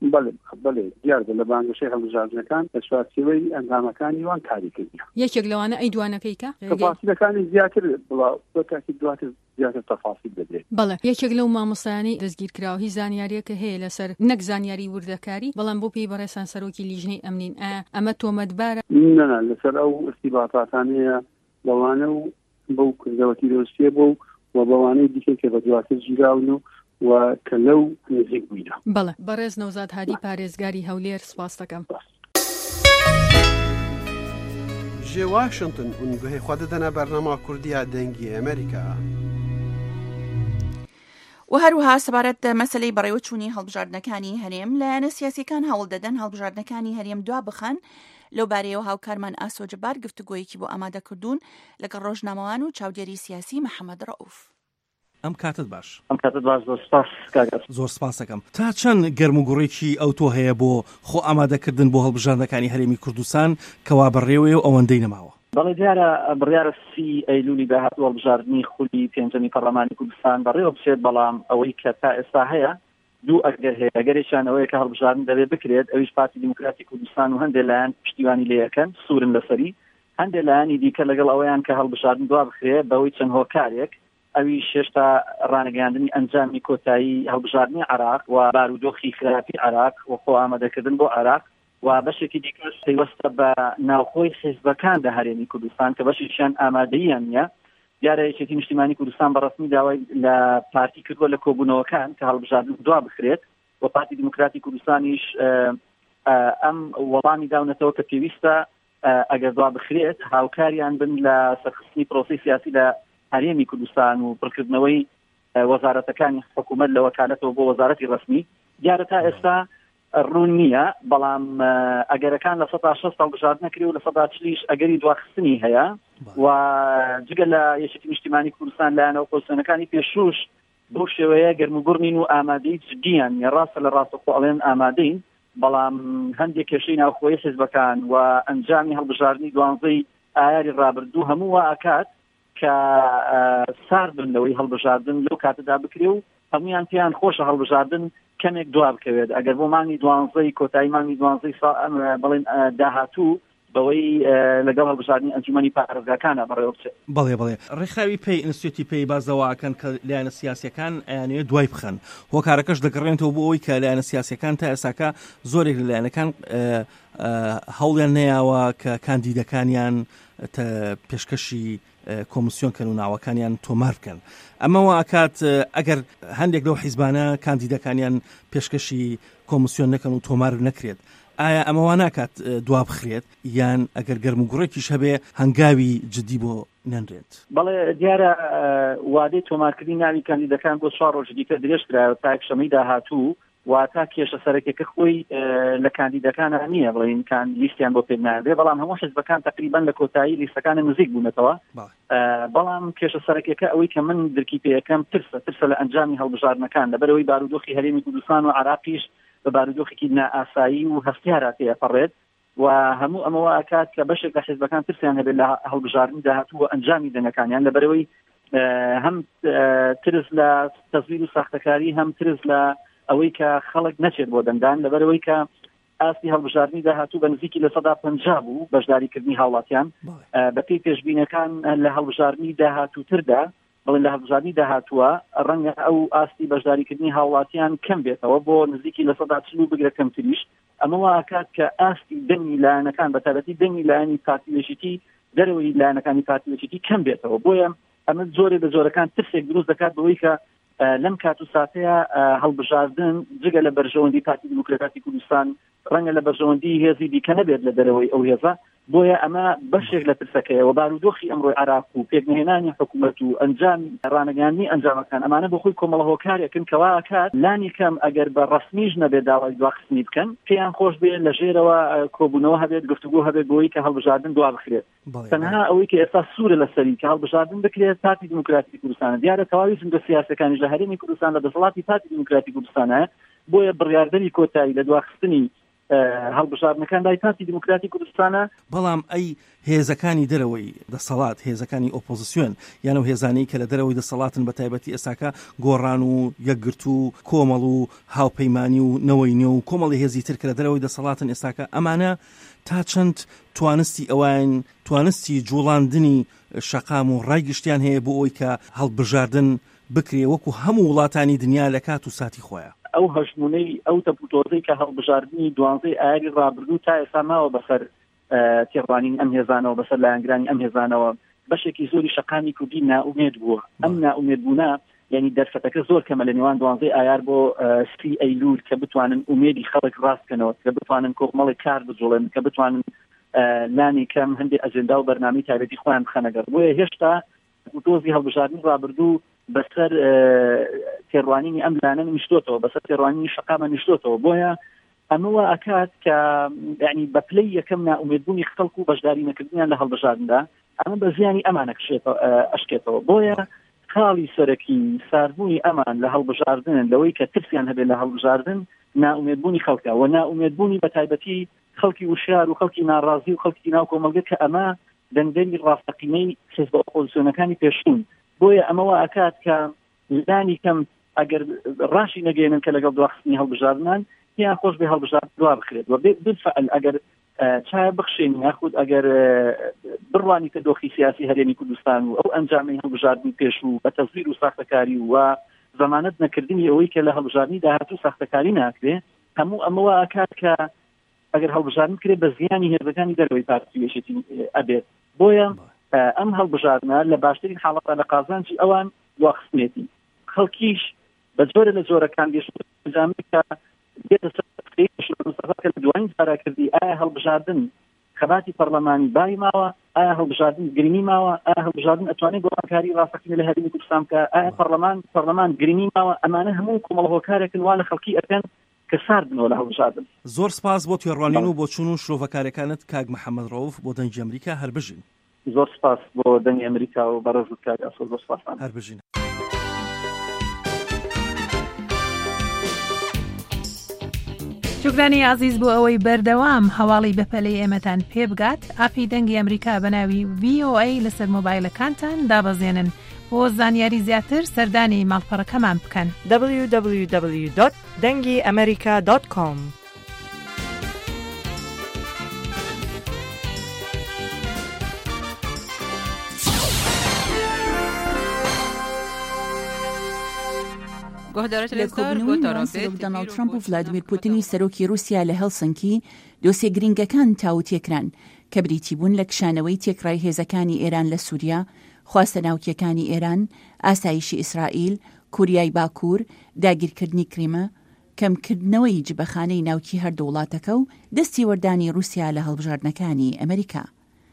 بەڵێ دیار لە بانگەشەی هەڵبژاردنەکان لە چوارچێوەی ئەنجامەکانی وان کاری کردیان. یەکێک لەوانە ئەیدوانەکەی کە تفاصیلەکانی زیاتر بڵاو دواتر زیاتر تفاصیل بدرێت. بەڵێ یەکێک لەو مامۆستایانەی دەستگیرکراوە هی زانیاریە کە هەیە لەسەر نەک زانیاری وردەکاری بەڵام بۆ پێی بەڕێسان سەرۆکی لیژنەی ئەمنین ئەمە تۆمەتبارە؟ نەنا لەسەر ئەو ئستیباتاتانەیە بەوانە و بەو کردەوەتی دۆستیە بۆ و بەوانەی دیکە کە بە دواتر گیراون و و کە لەو نزیک بووینە. بەڵێ بەڕێز نەوزاد هادی پارێزگاری هەولێر سپاس دەکەم. جێ واشنگتن اونگوهی خوا دەدەنە بەرنامە کوردیە دەنگی ئەمریکا. و هەروها سەبارەت مەسلەی بەڕێوەچوونی هەڵبژاردنەکانی هەرێم لایەنە سیاسیەکان هەوڵ دەدەن هەڵبژاردنەکانی هەرێم دوا بخەن. لەو بارەیەوە هاوکارمان ئاسۆ جەبار گفتوگۆیەکی بۆ ئامادەکردوون لەگەڵ ڕۆژنامەوان و چاودێری سیاسی محەممەد ڕەوف. ئەم کاتت باش زۆر سپاس دەکەم. تا چەند گەرم و گوڕێکی ئەوتۆ هەیە بۆ خۆ ئامادەکردن بۆ هەڵبژاردنەکانی هەرێمی کوردستان کەوا بەڕێوەیە و ئەوەندەی نەماوە؟ بەڵێ دیارە بڕیارە 30 ئەیلولی داهاتوو هەڵبژاردننی خولی پێنجەمی پەرلەمانی کوردستان بەڕێوە بچێت، بەڵام ئەوەی کە تا ئێستا هەیە دوو ئەگەر هەیە. ئەگەرێکیان ئەوەیە کە هەڵبژاردن دەبێت بکرێت، ئەویش پارتی دیموکراتی کوردستان و هەندێک لایەن پشتیوانی لێ یەکەن سوورن لەسەری، هەندێک لایەنی دیکە لەگەڵ ئەوەیان کە هەڵبژاردن دوا بخرێت بەوەی چەند هۆکارێک ئەوی شێشتا ڕانەگەاندنی ئەنجامی کۆتایی هەڵبژاردننی عراق و بارودۆخی خراپی عراق و خۆ ئامادەکردن بۆ عراق و بەشێکی دیکەش پەیوەستە بە ناوخۆی حیزبەکان لە هەرێمی کوردستان کە بەشیشیان ئامادەییان نییە. دیارە یەکێتی نیشتیمانی کوردستان بەڕەسمی داوای لە پارتی کردووە لە کۆبوونەوەکان کە هەڵبژاردن دوا بخرێت و پارتی دیموکراتی کوردستانیش ئەم وەڵامی داونەتەوە کە پێویستە ئەگەر دوا بخرێت هاوکاریان بن لە سەرخستنی پرۆسی سیاسی لە هەرێمی کوردستان و پڕکردنەوەی وەزارەتەکانی حکوومەت لە وەکالەتەوە بۆ وەزارەتی ڕسمی. دیارە تا ئێستا ڕوون نییە، بەڵام ئەگەرەکان لە 160 هەڵبژاردن نەکرێ و لە 140 ئەگەری دواخستنی هەیە و جگە لە یەکێتی نیشتیمانی کوردستان لایەنەوە کۆسیۆنەکانی پێشوش بۆ شێوەیە گەرموگوڕنین و ئامادەی جدیان ڕاستە لە ڕاستەخۆ ئەڵێن ئامادەین، بەڵام هەندێک کێشەی ناوخۆیی حیزبەکان و ئەنجامی هەڵبژاردننی دوانزەی ئایاری ڕابردوو هەموو وا ئاکات کە ساردن لەوەی هەڵبژاردن لەو کاتەدا بکرێ و هەمویان پێیان خۆشە هەڵبژاردن کەمێک دوا بکەوێت. ئەگەر بۆ مانگی دوانزەی کۆتایی مانگی دوانزەی بڵێن داهاتوو بەوەی لەگەڵ هەڵبژاردننی ئەنجومەنی پارێزگاکانە بەڕێوە بچێت. بەڵێ ڕێکخراوی پێی ئینستیتوتی پێی بازەواکەن کە لایەنە سیاسیەکان ئەیانەوێت دوای بخەن، هۆکارەکەش دەگەڕێنەوە بۆ ئەوەی کە لایەنە سیاسیەکان تا ئێساکە زۆرێک لە لایەنەکان هەوڵیان نەیاوە کە کاندیدەکانیان پێشکەشی کۆمیسیۆن کەن و ناوەکانیان تۆمار بکەن. ئەمەوە ئاکات ئەگەر هەندێک لەو حیزبانە کاندیدەکانیان پێشکەشی کۆمیسیۆن نەکەن و تۆمار نەکرێت، ئایا ئەمەوە ناکات دوا بخرێت یان ئەگەر گەرم و گوڕێکیش هەبێ هەنگاوی جدی بۆ نەنرێت؟ بەڵێ دیارە وادەی تۆمارکردنی ناوی کاندیدەکان بۆ 4 ڕۆژ دیکە درێژکرا تا یەکشەمەی داهاتوو و تا کێشە سەرەکیەکە خۆی لە کاندیدەکانە نییە، بڵێن لیستیان بۆ پێ نادرێ، بەڵام هەموو حیزبەکان تقریبان لە کۆتایی لیستەکانە نزیک بوونەتەوە. بەڵام کێشە سەرەکیەکە ئەوەی کە من درکی پێیەکەم ترسە لە ئەنجامی هەڵبژاردنەکان لەبەرەوەی بارودۆخی هەرێمی کوردستان و عراقیش بە بارودۆخێکی نائاسایی و هەفتیارە تێپەڕێت و هەموو ئەمەوە ئاکات کە بەشێک لە حیزبەکان ترسیان هەبێت لە هەڵبژاردننی داهاتوو و ئەنجامی دەنگەکانیان لەبەرەوەی هەم ترس لە تەزویر و ساختەکاری هەم ترس لە ئەوەی کە خەڵک نەچێت بۆ دەنگدان لەبەرەوەی کە ئاستی هەڵبژاردننی داهاتوو بە نزیکی لە 150 بوو بەشداریکردنی هاوڵاتیان بەپێی پێشبینەکان لە هەڵبژاردننی داهاتووتردا بڵێن لە هەڵبژاردننی داهاتووە ڕەنگە ئەو ئاستی بەشداریکردنی هاوڵاتیان کەم بێتەوە بۆ نزیکی لە 140 بگرە کەمتریش. ئەمەوە ئاکات کە ئاستی دەنگی لایەنەکان بە تایبەتی دەنگی لایەنی پارتیلێژیتی دەرەوەی لایەنەکانی پارتیلێژیتی کەم بێتەوە. بۆیە ئەمە زۆرێ بە زۆرەکان ترسێک دروست دەکات بەوەی کە لەم کات و ساتەیە هەڵبژاردن جگە لە بەرژەوەندی پارتی دیموکراتی کوردستان ڕەنگە لە بەرژەوەندی هێزی دیکە نەبێت لە دەرەوەی ئەو هێزە. بۆیە ئەمە بەشێک لە ترسەکەیەوە بارودۆخی ئەمڕۆی عراق و پێکنهێنانی حکوومەت و ئەنجام ڕانەگەاندنی ئەنجامەکان ئەمانە بۆ خۆی کۆمەڵە هۆکارێکن کەوا ئاکات لانی کەم ئەگەر بە ڕسمیش نەبێت داوای دواخستنی بکەن پێیان خۆش بێت لە ژێرەوە کۆبوونەوە هەبێت گفتوگۆ هەبێت بۆی کە هەڵبژاردن دوا بخرێت. تەنها ئەوەی کە ئێستا سوورە لەسەری کە هەڵبژاردن بکرێت پارتی دیموکراتی کوردستانە. دیارە تەواوی سندە سیاسەکانیش لە هەرێمی کوردستان لە دەسەڵاتی پارتی دیموکراتی کوردستانە، بۆیە بڕیاردەری کۆتایی لە دواخستنی هەڵبژاردنەکان لای پارتی دیموکراتی کوردستانە. بەڵام ئەی هێزەکانی دەرەوەی دەسەڵات هێزەکانی ئۆپۆزیسیۆن یان و هێزانەی کە لە دەرەوەی دەسەڵاتن بە تایبەتی ئێساکە گۆڕان و یەکگرت و کۆمەڵ و هاوپەیمانی و نەوەی نێو و کۆمەڵی هێزی تر کە لە دەرەوەی دەسەڵاتن ئێستاکە ئەمانە تا چەند توانستی ئەوان توانستی جوڵاندنی شەقام و ڕایگشتیان هەیە بۆ ئەوەی کە هەڵبژاردن بکرێ وەکو هەموو وڵاتانی دنیا لە کات و ساتی خۆیان. ئەو هەژمونەی ئەو تەپوتۆزەی کە هەڵبژاردننی دوانزەی ئایاری ڕابردوو تا ئێستا ماوە بەسەر تێڕوانین ئەم هێزانەوە بەسەر لایەنگرانی ئەم هێزانەوە بەشێکی زۆری شەقامی کوردی ناومێد بووە. ئەم ناومێدبوونە یعنی دەرفەتەکە زۆر کەمە لە نێوان 12 ئایار بۆ 30 ئەیلول کە بتوانن ئومێدی خەڵک ڕاستکەنەوە، کە بتوانن کۆمەڵی کار بجوڵێن، کە بتوانن لانی کەم هەندێک ئەجێندا و بەرنامەی تایبەتی خۆیان بخەنەگەر. بۆیە هێشتا دۆزی هەڵبژاردننی ڕابردوو بەسەر تێڕوانینی ئەم لانە نیشتۆتەوە، بەسەر تێڕوانینی شەقامە نیشتۆتەوە. بۆیە ئەمەوە ئەکات کە یعنی بە پلەی یەکەم نائومێدبوونی خەڵک و بەشداری نەکردنیان لە هەڵبژاردندا ئەمە بە زیانی ئەمانە ئەشکێتەوە. بۆیە خاڵی سەرەکی ساردبوونی ئەمان لە هەڵبژاردن لەوەی کە ترسیان هەبێت لە هەڵبژاردن نائومێدبوونی خەڵکە و نائومێدبوونی بە تایبەتی خەڵکی وشار و خەڵکی ناڕازی و خەڵکی ناو کۆمەلگە کە ئەمە دەنگدەنگی ڕاستەقینەی حزب ئۆپۆزیسیۆنەکانی پێشوون. بۆیە ئەمەوە ئەکات کە لانی کەم ئەگەر ڕاشی نەگەێنن کە لەگەڵ دواخستنی هەڵبژاردنان یان خۆش بێ هەڵبژارد دوا بخرێت و بالفعل ئەگەر چای بخشێن یاخود ئەگەر بڕوانی کە دۆخی سیاسی هەرێمی کوردستان و ئەو ئەنجامی هەڵبژاردننی پێش و بە تەزویر و ساختەکاری و زەمانەت نەکردنی ئەوەی کە لە هەڵبژاردننی داهاتوو ساختەکاری ناکرێ، هەموو ئەمەوە ئەکات کە ئەگەر هەڵبژاردن کرێت بە زیانی هێرەکانی دەرەوەی پارتی وێشێتی ئەبێت. بۆیە ئەم هەڵبژاردنە لە باشترین حاڵەتە لە قازانجی ئەوان دواخستنێتی خەڵکیش بە جۆرە لە جۆرەکان گەشتجامی کە دێتە سەر لە دوایین ساراکردی ئایا هەڵبژاردن خەباتی پەرلەمانی بای ماوە، ئایا هەڵبژاردن گرنی ماوە، ئایا هەڵبژاردن ئەتوانێت گۆڕانکاری ڕاستەقینە لە هەرێمی کوردستان بکە، ئایا پەرلەمان گرنی ماوە. ئەمانە هەموو کۆمەڵ هۆکارێکن وا لە خەڵکی ئەکەن کە ساردنەوە لە هەڵبژاردن. زۆر سپاس بۆ توێڕوانین و بۆ چوون و شرۆڤەکارەکانت کاک محەممەد ڕەوف بۆ دەنگی ئەمریکا هەربژین. زۆر سپاس بۆ دەنگی ئەمریکا و بەڕێزت کاک ئەسۆ زۆر سپاس هەربژین. جوگرانی عزیز بۆ ئەوەی بەردەوام هەواڵی بەپەلەی ئێمەتان پێ بگات، ئاپی دەنگی ئەمریکا بە ناوی VOA لەسەر مۆبایلەکانتان دابەزێنن. بۆ زانیاری زیاتر سەردانی ماڵپەڕەکەمان بکەن www.dengiamerica.com. لە کۆبوونەوەی نێوان دۆناڵد ترامپ و ڤلادیمیر پوتینی سەرۆکی رووسیا لە هەلسنکی دۆسیە گرنگەکان تاوتێکران کە بریتی بوون لە کشانەوەی تێکڕای هێزەکانی ئێران لە سووریا، خواستە ناوکیەکانی ئێران، ئاسایشی ئیسرائیل، کوریای باکوور، داگیرکردنی کریمە، کەمکردنەوەی جبەخانەی ناوکی هەردوو وڵاتەکە و دەستی وەردانی رووسیا لە هەڵبژاردنەکانی ئەمریکا.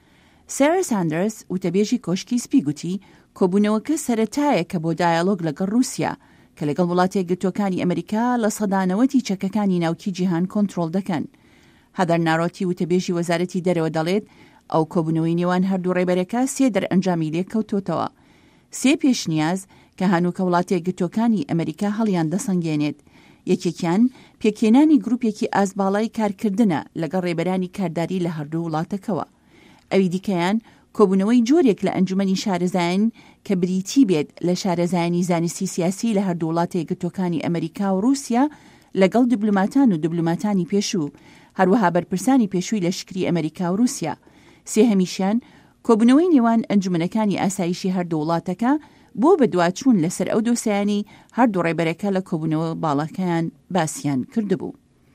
سارا ساندرس وتەبێژی کۆشکی سپی گوتی کۆبوونەوەکە سەرەتایە کە بۆ دایالۆگ لەگەڵ رووسیا کە لەگەڵ وڵاتێک گرتوەکانی ئەمریکا لە سەدانەوەتی چەکەکانی ناوکی جیهان کۆنتڕۆڵ دەکەن. هەدەر ناڕۆتی وتەبێژی وەزارەتی دەرەوە دەڵێت ئەو کۆبوونەوەی نێوان هەردوو ڕێبەرەکە سێ دەرئەنجامی لێک کەوتۆتەوە. سێ پێشنیاز کە هەنووکە وڵاتێک گرتوەکانی ئەمریکا هەڵیان دەسەنگێنێت. یەکێکیان پێکێنانی گروپێکی ئازباڵای کارکردنە لەگەڵ ڕێبەرانی کارداری لە هەردوو وڵاتەکەوە. ئەوی دیکەیان کۆبوونەوەی جۆرێک لە ئەنجومەنی شارەزایان کە بریتی بێت لە شارەزایانی زانستی سیاسی لە هەردوو وڵاتێک گرتوەکانی ئەمریکا و رووسیا لەگەڵ دیبلۆماتان و دیبلۆماتانی پێشوو، هەروەها بەرپرسانی پێشووی لە شکری ئەمریکا و رووسیا. سێهەمیشیان کۆبوونەوەی نێوان ئەنجومەنەکانی ئاسایشی هەردوو وڵاتەکە بۆ بەدواچوون لەسەر ئەو دۆسیانی هەردوو ڕێبەرەکە لە کۆبوونەوە باڵەکەیان باسییان کردبوو.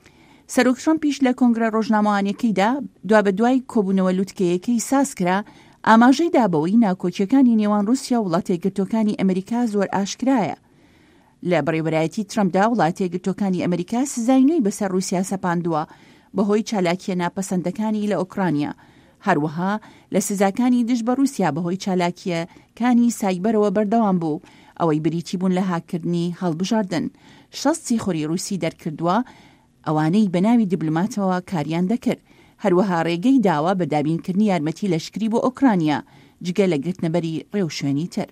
سەرۆک ترامپیش لە کۆنگرە ڕۆژنامەوانیەکەیدا دوا بە دوای کۆبوونەوە لوتکەیەکەی سازکرا ئاماژەی دابەوەی ناکۆچیەکانی نێوان رووسیا و وڵاتێکگرتوەکانی ئەمریکا زۆر ئاشکرایە. لە بەڕێوەبەرایەتی ترامپدا وڵاتێکگرتوەکانی ئەمریکا سزاینەوەی بەسەر رووسیا سەپاندووە بەهۆی چالاکیە ناپەسەندەکانی لە ئۆکرانیا، هەروەها لە سزاکانی دژ بە رووسیا بەهۆی چالاکیەکانی سایبەرەوە بەردەوام بوو، ئەوەی بریتی بوون لە هاکردنی هەڵبژاردن. شەستی خوری رووسی دەرکردووە ئەوانەی بەناوی دیبلۆماتەوە کاریان دەکرد، هەروەها ڕێگەی داوا بە دابینکردنی یارمەتی لەشکری بۆ ئۆکرانیا جگە لە گرتنەبەری ڕێو شوێنی تر.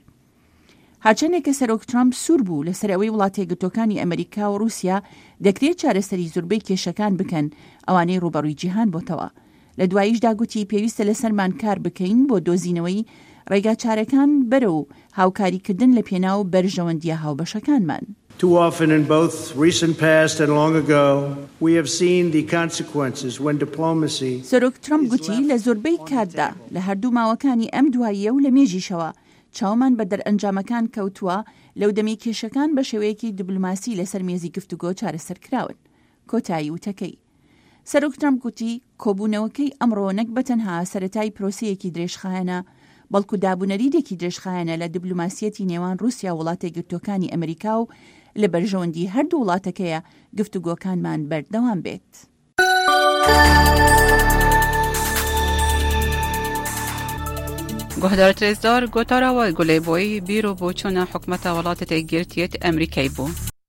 هاچەندێک کە سەرۆک ترامپ سوور بوو لەسەر ئەوەی وڵاتێکگرتوەکانی ئەمریکا و رووسیا دەکرێت چارەسەری زۆربەی کێشەکان بکەن ئەوانەی ڕوبەڕووی جیهان بۆتەوە. لە دواییشدا گوتی پێویستە لەسەرمان کار بکەین بۆ دۆزینەوەی ڕێگا چارەکان بەرە و هاوکاریکردن لە پێناو بەرژەوەندیە هاوبەشەکانمان. Too often in both recent past and long ago, we have seen the consequences when diplomacy. سەرۆک ترامپ گوتی لە زۆربەی کاتدا لە هەردوو ماوەکانی ئەم دواییە و لە مێژیشەوە چاومان بە دەرئەنجامەکان کەوتووە لەو دەمەی کێشەکان بە شێوەیەکی دیبلۆماسی لەسەر مێزی گفتوگۆ چارەسەرکراون. کۆتایی وتەکەی سەرۆک ترامپ گوتی کۆبوونەوەکەی ئەمڕۆ نەک بەتەنها سەرەتای پرۆسەیەکی درێژخایەنە، بەڵکو دابوونەریدێکی درێژخایەنە لە دیبلوماسیەتی نێوان رووسیا و وڵاتە یەکگرتووەکانی ئەمریکا و لە بەرژەوەندی هەردوو وڵاتەکەیە گفتوگۆکانمان بەردەوام بێت. گۆهدار ترێزدار گۆتاراوە گولێبۆی بیرۆ بۆ چۆنە حکومەتە وڵاتە تێگرتیێت ئەمریکای بوو.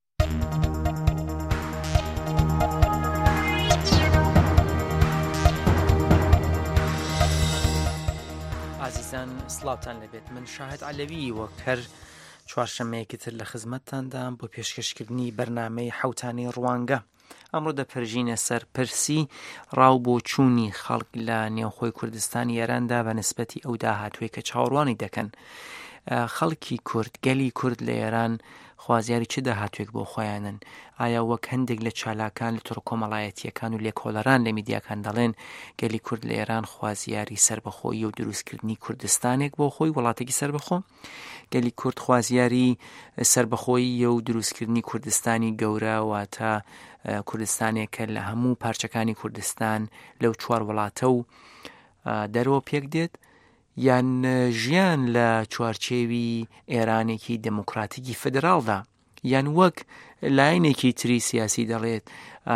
عزیزان سڵاوتان لەبێت، من شاهد عەلەوی وەک هەر چوارشەمەیەکی تر لە خزمەتتاندام بۆ پێشکەشکردنی بەرنامەی حەوتانی ڕوانگە. ئەمڕۆ دەپەرژینە سەر پرسی ڕاو بۆ چوونی خەڵک لە نێوخۆی کوردستانی ئێراندا بە نسبەتی ئەو داهاتووی کە چاوەڕوانی دەکەن. خەڵکی کورد، گەلی کورد لە ئێران خوازیاری چه داهاتوێک بۆ خۆیانن؟ ئایا وەک هەندێک لە چالاکان لە تۆڕ کۆمەڵایەتیەکان و لێکۆڵەران لە میدیاکان دەڵێن گەلی کورد لە ئێران خوازیاری سربەخۆیی و دروستکردنی کوردستانێک بۆ خۆی وڵاتێکی سربەخۆ؟ گەلی کورد خوازیاری سربەخۆیی و دروستکردنی کوردستانی گەورە واتە کوردستانێکە لە هەموو پارچەکانی کوردستان لەو چوار وڵاتە و دەرەوە پێک دێت، یان ژیان لە چوارچێوی ئێرانێکی دموکراتیکی فدراڵدا، یان وەک لایەنێکی تری سیاسی دەڵێت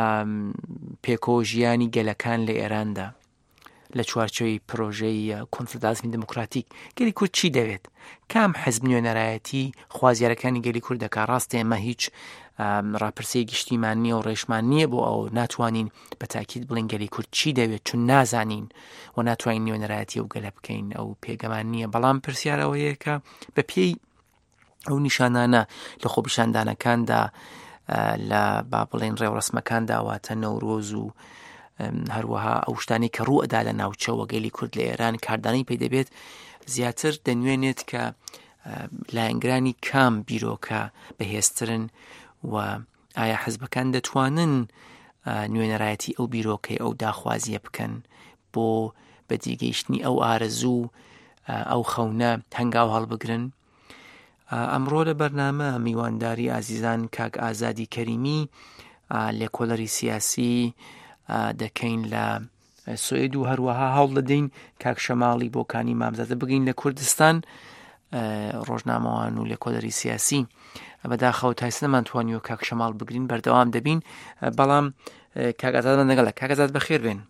پێکۆ ژیانی گەلەکان لە ئێراندا لە چوارچێوی پرۆژەی کۆنفدراسیۆنی دموکراتیک. گەلی کورد چی دەوێت؟ کام حەزب نوێنەرایەتی خوازیارەکانی گەلی کورد دەکا؟ ڕاستە ئێمە هیچ ڕاپرسەی گشتیمان نییە و ڕێشمان نییە بۆ ئەو ناتوانین بە تاکید بڵین گەلی کورد چی دەوێت، چون نازانین و ناتوانین نوێنەرایەتی ئەو گەلە بکەین، ئەو پێگەمان نییە. بەڵام پرسیارەوەیە کە بە پێی ئەو نیشانانە لە خۆپیشاندانەکاندا لە با بڵێن ڕێوڕسمەکاندا واتە نەورۆز و هەروەها ئەو شتانی کە ڕوو ئەدا لە ناوچەوە گەلی کورد لە ئێران کاردانەی پێ دەبێت زیاتر دەنوێنێت کە لایەنگرانی کام بیرۆکە بەهێزترن و ئایا حزبەکان دەتوانن نوێنەرایەتی ئەو بیرۆکەی ئەو داخوازیە بکەن بۆ بەجێگەیشتنی ئەو ئارەزوو ئەو خەونە هەنگاو هەڵبگرن. ئەمڕۆ لە بەرنامە میوانداری ئازیزان کاک ئازادی کەریمی لێکۆڵەری سیاسی دەکەین لە سوێد و هەروەها هەوڵ دەدەین کاک شەماڵی بۆکانی مامزادە بگەین لە کوردستان، ڕۆژنامەوان و لێکۆڵەری سیاسی بەداخەوە تایسە نەمانتوانیوە کاک شەماڵ بگرین، بەردەوام دەبین. بەڵام کاک ئازاد لەگەڵە. کاک ئازاد بەخێر بێن.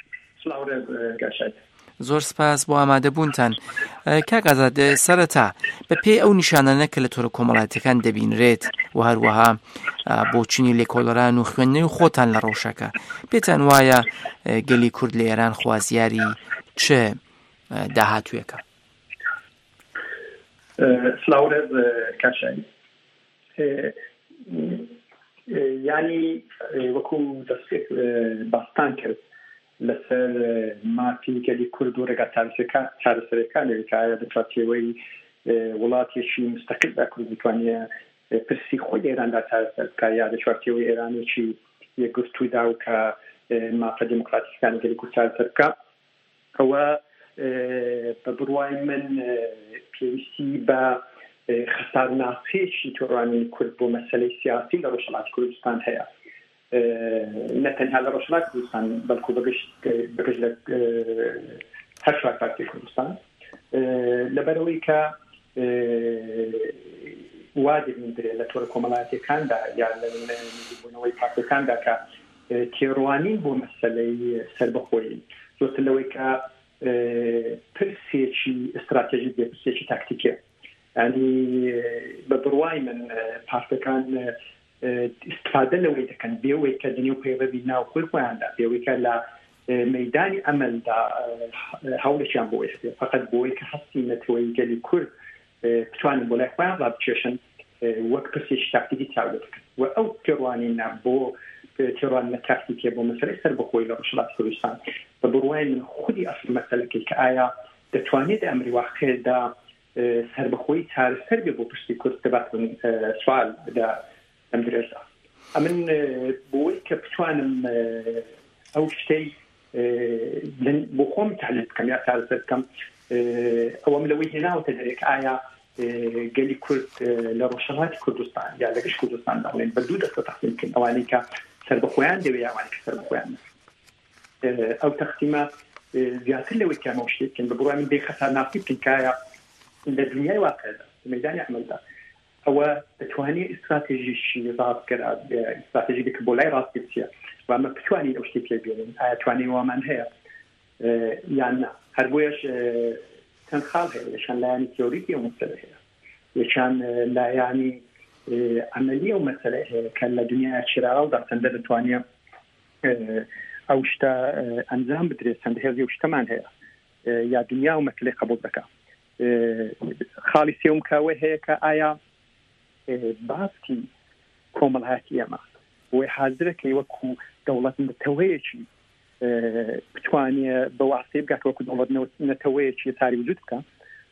زۆر سپاس بۆ ئامادەبوونتان. کاک ئازاد سەرەتا بە پێی ئەو نیشانانە کە لە تۆڕە کۆمەڵایەتیەکان دەبینرێت و هەروەها بۆچینی لێکۆڵەران و خوێندنەوەی خۆتان لە ڕۆژەکە، پێتان وایە گەلی کورد لە ئێران خوازیاری چه داهاتوویەکە؟ سلااوڕێز کاشایی، ینی وەکو دەستێک باستان کرد لەسەر مافی گەلی کورد و ڕێگا چارەسەرەکانەوەی کە ئایا دەچاتێوەی وڵاتێکی مستەقل دا کورد بتوانێت پرسی خۆی ئێراندا چارەسەر بکە یا لە چوارچێوەی ئێرانێکی یەکگرتوویدا و کە مافە دیموکراتیکەکانی گەلی کورد چارەسەر بکە. ئەوە بە بڕوای من پێویستی بە خەسارناسێکی تۆڕانی کورد بۆ مەسەلەی سیاسی لە ڕۆژهەڵاتی کوردستان هەیە، نەتەنها لە ڕۆژهەڵاتی کوردستان بەڵکو بەگشت لە هەر چوار پارتی کوردستان، لەبەرەوەی کە وا دەبینرێت لە تۆڕە کۆمەڵایەتیەکاندا یا لە نزیکبوونەوەی پارتیەکاندا کە تێڕوانین بۆ مەسەلەی سەربەخۆیی زۆرتر لەوەی کە پرسێکی استراتێژیک بێ، پرسێکی تاکتیکێ. ینی بە بڕوای من پارتەکان استفادە لەوەی دەکەن بێوەی کە دنیا و پەیوەندی ناوخۆی خۆیاندا، بێوەی کە لە مەیدانی ئەمەلدا هەوڵێکیان بۆ ئێستێ فقط بۆی کە هەستی نەتەوەی گەلی کورد بتوانن بۆ لای خۆیان ڕابکێشن وەک پرسێکی تاکتیکی چاو دەکەن و ئەو تێڕوانینە بۆ تێڕوانینە تاکتیکیە بۆ مەسەلەی سەربەخۆیی لە ڕۆژهەڵاتی کوردستان بە بڕوای من خودی ئەسڵ مەسەلەکەی کە ئایا دەتوانێت ئەمری واقعێدا سەربەخۆیی چارەسەر بێ بۆ پرسی کورد دەبات سوال بدا ئەم درێژدا. ئەمن بۆی کە بتوانم ئەو شتەی بۆ خۆم تحلیل بکەم یا چارەسەر بکەم، ئەوەم لەوەی هێناوەتە دەرێک ئایا گەلی کورد لە ڕۆژهەڵاتی کوردستان یا لە گشت کوردستان دەڵێن بە دوو دەستە تەقسیم بکەین، ئەوانەی کە سەربەخۆیان دەوێت یاوانەی کە سەربەخۆیان ئەو تەقسیمە زیاتر لەوەی کامە شتێکن بە بڕوای من دەی خەسارناسی بکەین کایە لە دنیای واقعدا مەیدانی عملدا ئەوە دەتوانێت ئستراتێژیشی ڕاستکەرا ئستراتێژیێک بۆ لای ڕاستی بچێ و ئەمە بتوانین ئەو شتێک لێ بێنین ئایا توانێ وامان هەیە یان نا هەر بۆیەش چەند خاڵ هەیە یەکان لایانی تیۆریکی ئەو مەسەلە هەیە یەکان لایانی عملی ئەو مەسەلە هەیە کە لە دنیای چراوە و دەچەندە دەتوانێت ئەو شتە ئەنجام بدرێت چەند هێزی ئەو شتەمان هەیە یا دنیا و مەسەلەی قبول دەکات خاڵی سێوم کاوە هەیە کە ئایا باسکی کۆمەڵایەتی ئەمە بۆی حاضرەکەی وەکو دەوڵەت نەتەوەیەکی بتوانێت بە واستەی بگات وەکو دەوڵەت نەتەوەیەکی تاری وجود بکات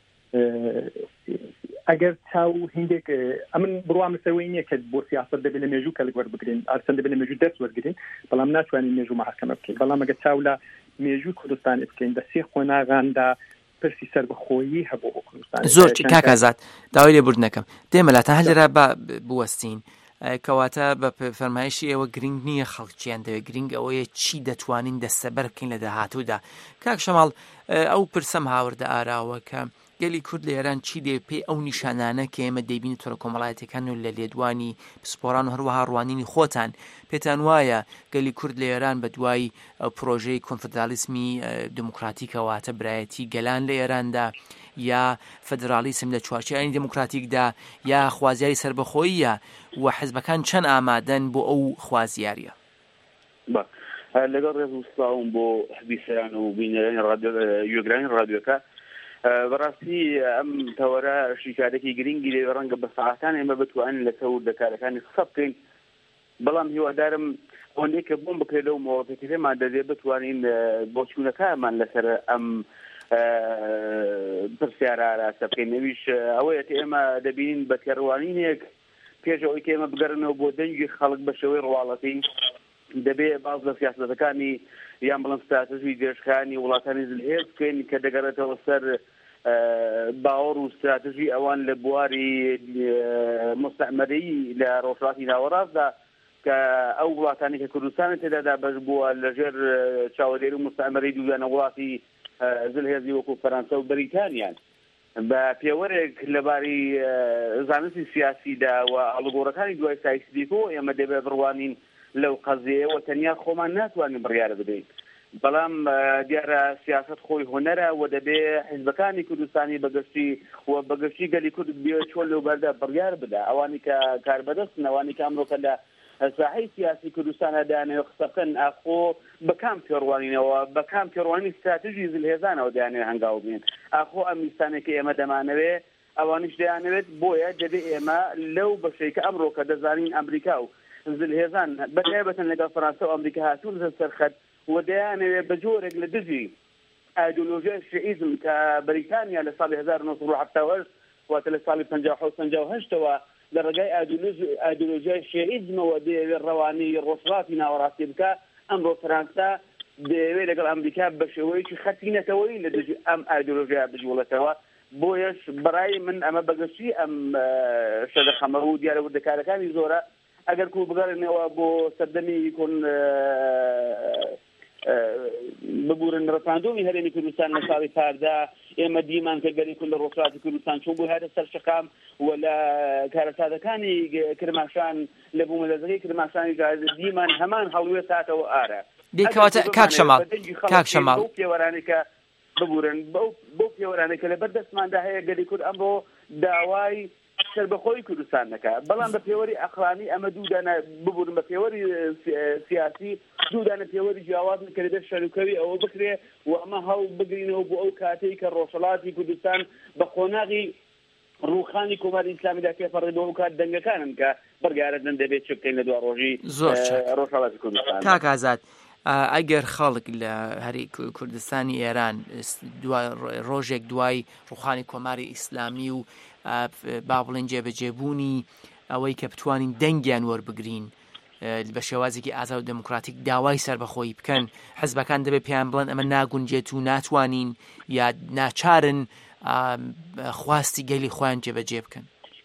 ئەگەر چاو هندێک ئەمن بڕوا مەسەوەی نییە کە بۆ سیاست دەبێت لە مێژوو کەلک وەربگرین ئارسەن دەبێت لە مێژوو دەست وەرگرین بەڵام ناتوانین مێژوو محاکەمە بکەین بەڵام ئەگەر چاو لە مێژووی کوردستان بکەین دە سێ خۆناغاندا پرسی سەربەخۆیی هەبوو بۆ کوردستان زۆر کاکازات داوای لێبوردنەکەم دێمەلاتە هەل لێرە بوەستین کەواتە بە فەرمایشی ئێوە گرنگ نییە خەڵکیان دەوێت گرنگ ئەوەیە چی دەتوانین دەستەبەر بکەین لە داهاتوودا کاک شەماڵ ئەو پرسەم هاوردە ئاراوە کە گەلی کورد لە ئێران چی دێ پێی ئەو نیشانانە کە ئێمە دەیبین تۆرە کۆمەڵایەتەکان و لە لێدوانی پسپۆران و هەروەها ڕوانینی خۆتان پێتان وایە گەلی کورد لە ئێران بە دوای پرۆژەی کۆنفدرالیسمی دموکراتیکەواتە برایەتی گەلان لە ئێراندا یا فدرالیسم لە چوارچێنی دموکراتیکدا یا خوازیاری سربەخۆییە و حزبەکان چەند ئامادەن بۆ ئەو خوازیاریە لەگەڵ ڕێز و سڵاوم بۆ حبیسەران و بینەرانی گوێگرانی ڕادیۆکە بەڕاستی ئەم تەوەرە شیکارێکی گرنگی لێ ڕەنگە بە ساعتان ئێمە بتوانین لە سەور دەکارەکانی قسە بکەین بەڵام هیوادارم ئەوەندەی کە بۆم بکرێت لەو مۆڵەتێکمان دەدێت بتوانین بۆ چوونەکەمان لەسەر ئەم پرسیارە ئاراسە بکەین نەویش ئەوەیە کە ئێمە دەبینین بە تێڕوانینێک پێش ئەوەی کە ئێمە بگەڕنەوە بۆ دەنگی خەڵک بە شێوەی ڕواڵەتی دەبێت باز لە سیاسەتەکانی یان بڵم استراتژی گەشتخانی وڵاتانی زلهێز بکەین کە دەگەڕێتەوە سەر باوەڕ و استراتژی ئەوان لە بواری مستعمەری لە ڕۆژهەڵاتی ناوەڕاستدا کە ئەو وڵاتانی کە کوردستان تێدادا بەش بووە لەژێر چاوەڕێی و مستعمەری دووگانە وڵاتی زلهێزی وەکو فەرەنسا و بەریتانیان بە پێوەرێک لەباری زانستی سیاسیدا و ئەڵگۆڕەکانی دوای سایسیدیکۆ ئێمە دەبێت بڕوانین لەو قەزیەوە تەنیا خۆمان ناتوانین بڕیارە بدەین بەڵام دیارە سیاست خۆی هۆنەرە و دەبێ حیزبەکانی کوردستانی بەگشتی و بەگشتی گەلی کورد بێ چۆن لەو بەردا بڕیار بدا ئەوانی کە کاربەدەستن ئەوانی کە ئەمڕۆکە لە ساحەی سیاسی کوردستانە دایانەوە قسەکەن ئاخۆ بەکام پێڕوانینەوە بەکام پێڕوانی استراتژی زلهێزانەوە دایانەوە هەنگاو بێن ئاخۆ ئەم میستانێکی ئێمە دەمانەوێت ئەوانیش دەیانەوێت بۆیە دەبێ ئێمە لەو بەشەی کە ئەمڕۆکە دەزانین ئەمریکا و زلهێزان بەتایبەتەن لەگەڵ فەرەنسا و ئەمریکا هاتوون لەسەر سەرخەت و دەیانەوێت بە جۆرێک لە دژی ئایدۆلۆژیای شیعیزم کە بەریتانیا لە ساڵی 1970 واتە لە ساڵی 1958ەوە لە ڕێگای ئایدۆلۆژیای شیعیزمەوە دەیەوێت ڕەوانەی ڕۆژهەڵاتی ناوەڕاستی بکە ئەمڕۆ فەرەنسا دەیەوێت لەگەڵ ئەمریکا بە شێوەیەکی خەتینەتەوەی لە دژی ئەم ئایدۆلۆژیا بجوڵێتەوە بۆیەش بەڕای من ئەمە بەگشتی ئەم شەدەخەمە و دیارەوردەکارەکانی زۆرە ئەگەر کو بگەڕێنەوە بۆ سەردەمی ببورن ڕەساندۆمی هەرێمی کوردستان لە ساڵی پاردا ئێمە دیمان کە گەلی کورد لە ڕۆژهەڵاتی کوردستان چۆن بوو هاتە سەر شەقام و لە کارەساتەکانی کرماشان لە بوومەلەرزەکەی کرماشانی دیمان هەمان هەڵوێ ساتەوە ئارە دیکەواتە کاک شەماڵ پێوەرانی کە ببورن بۆ پێوەرانێک کە لە بەردەستماندا هەیە گەلی کورد ئەمڕۆ داوای سەربەخۆی کوردستان دەکا بەڵام بە پێوەری ئەقلانی ئەمە دوودانە ببورن بە پێوەری سیاسی دوودانە پێوەری جیاوازن کە لەبێت شەروکەوی ئەوە بکرێ و ئەمە هەڵ بگرینەوە بۆ ئەو کاتەی کە ڕۆژهەڵاتی کوردستان بە خۆناغی ڕووخانی کۆماری ئیسلامیدا پێفەڕێتەوە کات دەنگەکانن کە بەرگارەدەن دەبێت چ بکەین لە دوا ڕۆژی ڕۆژهەڵاتی کوردستان کاک ئازاد ئەگەر خەڵک لە هەری کوردستانی ئێران ڕۆژێک دوای ڕووخانی کۆماری ئیسلامی و با بڵێن جێبەجێبوونی ئەوەی کە بتوانین دەنگیان وەربگرین بە شێوازێکی ئازاد و دموکراتیک داوای سەربەخۆیی بکەن حزبەکان دەبێت پێیان بڵێن ئەمە ناگونجێت و ناتوانین یا ناچارن خواستی گەلی خۆیان جێبەجێ بکەن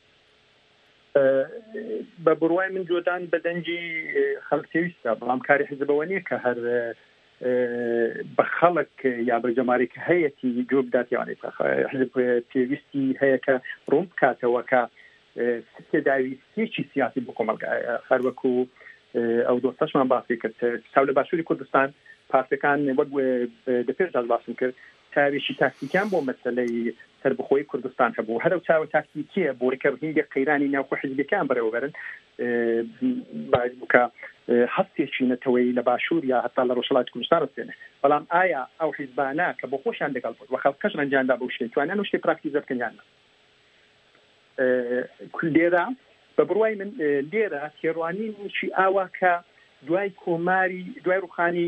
بە بڕوای من جۆدان بە دەنگی خەڵک پێویستە بەڵام کاری حزبەوە نییە کە هەر بە خەڵک یا بە جەمارێک هەیەی گوێ بداتیانێت حزب پێویستی هەیە کە ڕوون بکاتەوە کە داویستێکی سیاسی بۆ کۆمەلگایە هەروەکو ئەو دۆستەشمان باسی کرد ساو لە باشووری کوردستان پارتەکان وەک دەپێشداز باسم کرد چاوێکی تاکتیکیان بۆ مەسەلەی سەربەخۆیی کوردستان هەبوو هەرو چاوە تاکتیکیە بۆ ڕێکەوتنی قەیرانی ناوخۆ حیزبەکان بەرەوەبەرن باید بکە هەستێکی نەتەوەی لە باشوور یا هەتا لە ڕۆژهەڵاتی کوردستان ڕستێنێ بەڵام ئایا ئەو حیزبانە کە بۆ خۆشیان لەگەڵ بوو وە خەڵکەش ڕەنجیاندا بەو شتێ توانیان و شتێ پراکتیزە بکەن لێرە بە بڕوای من لێرە تێڕوانینی ئاوا کە دوای ڕوخانی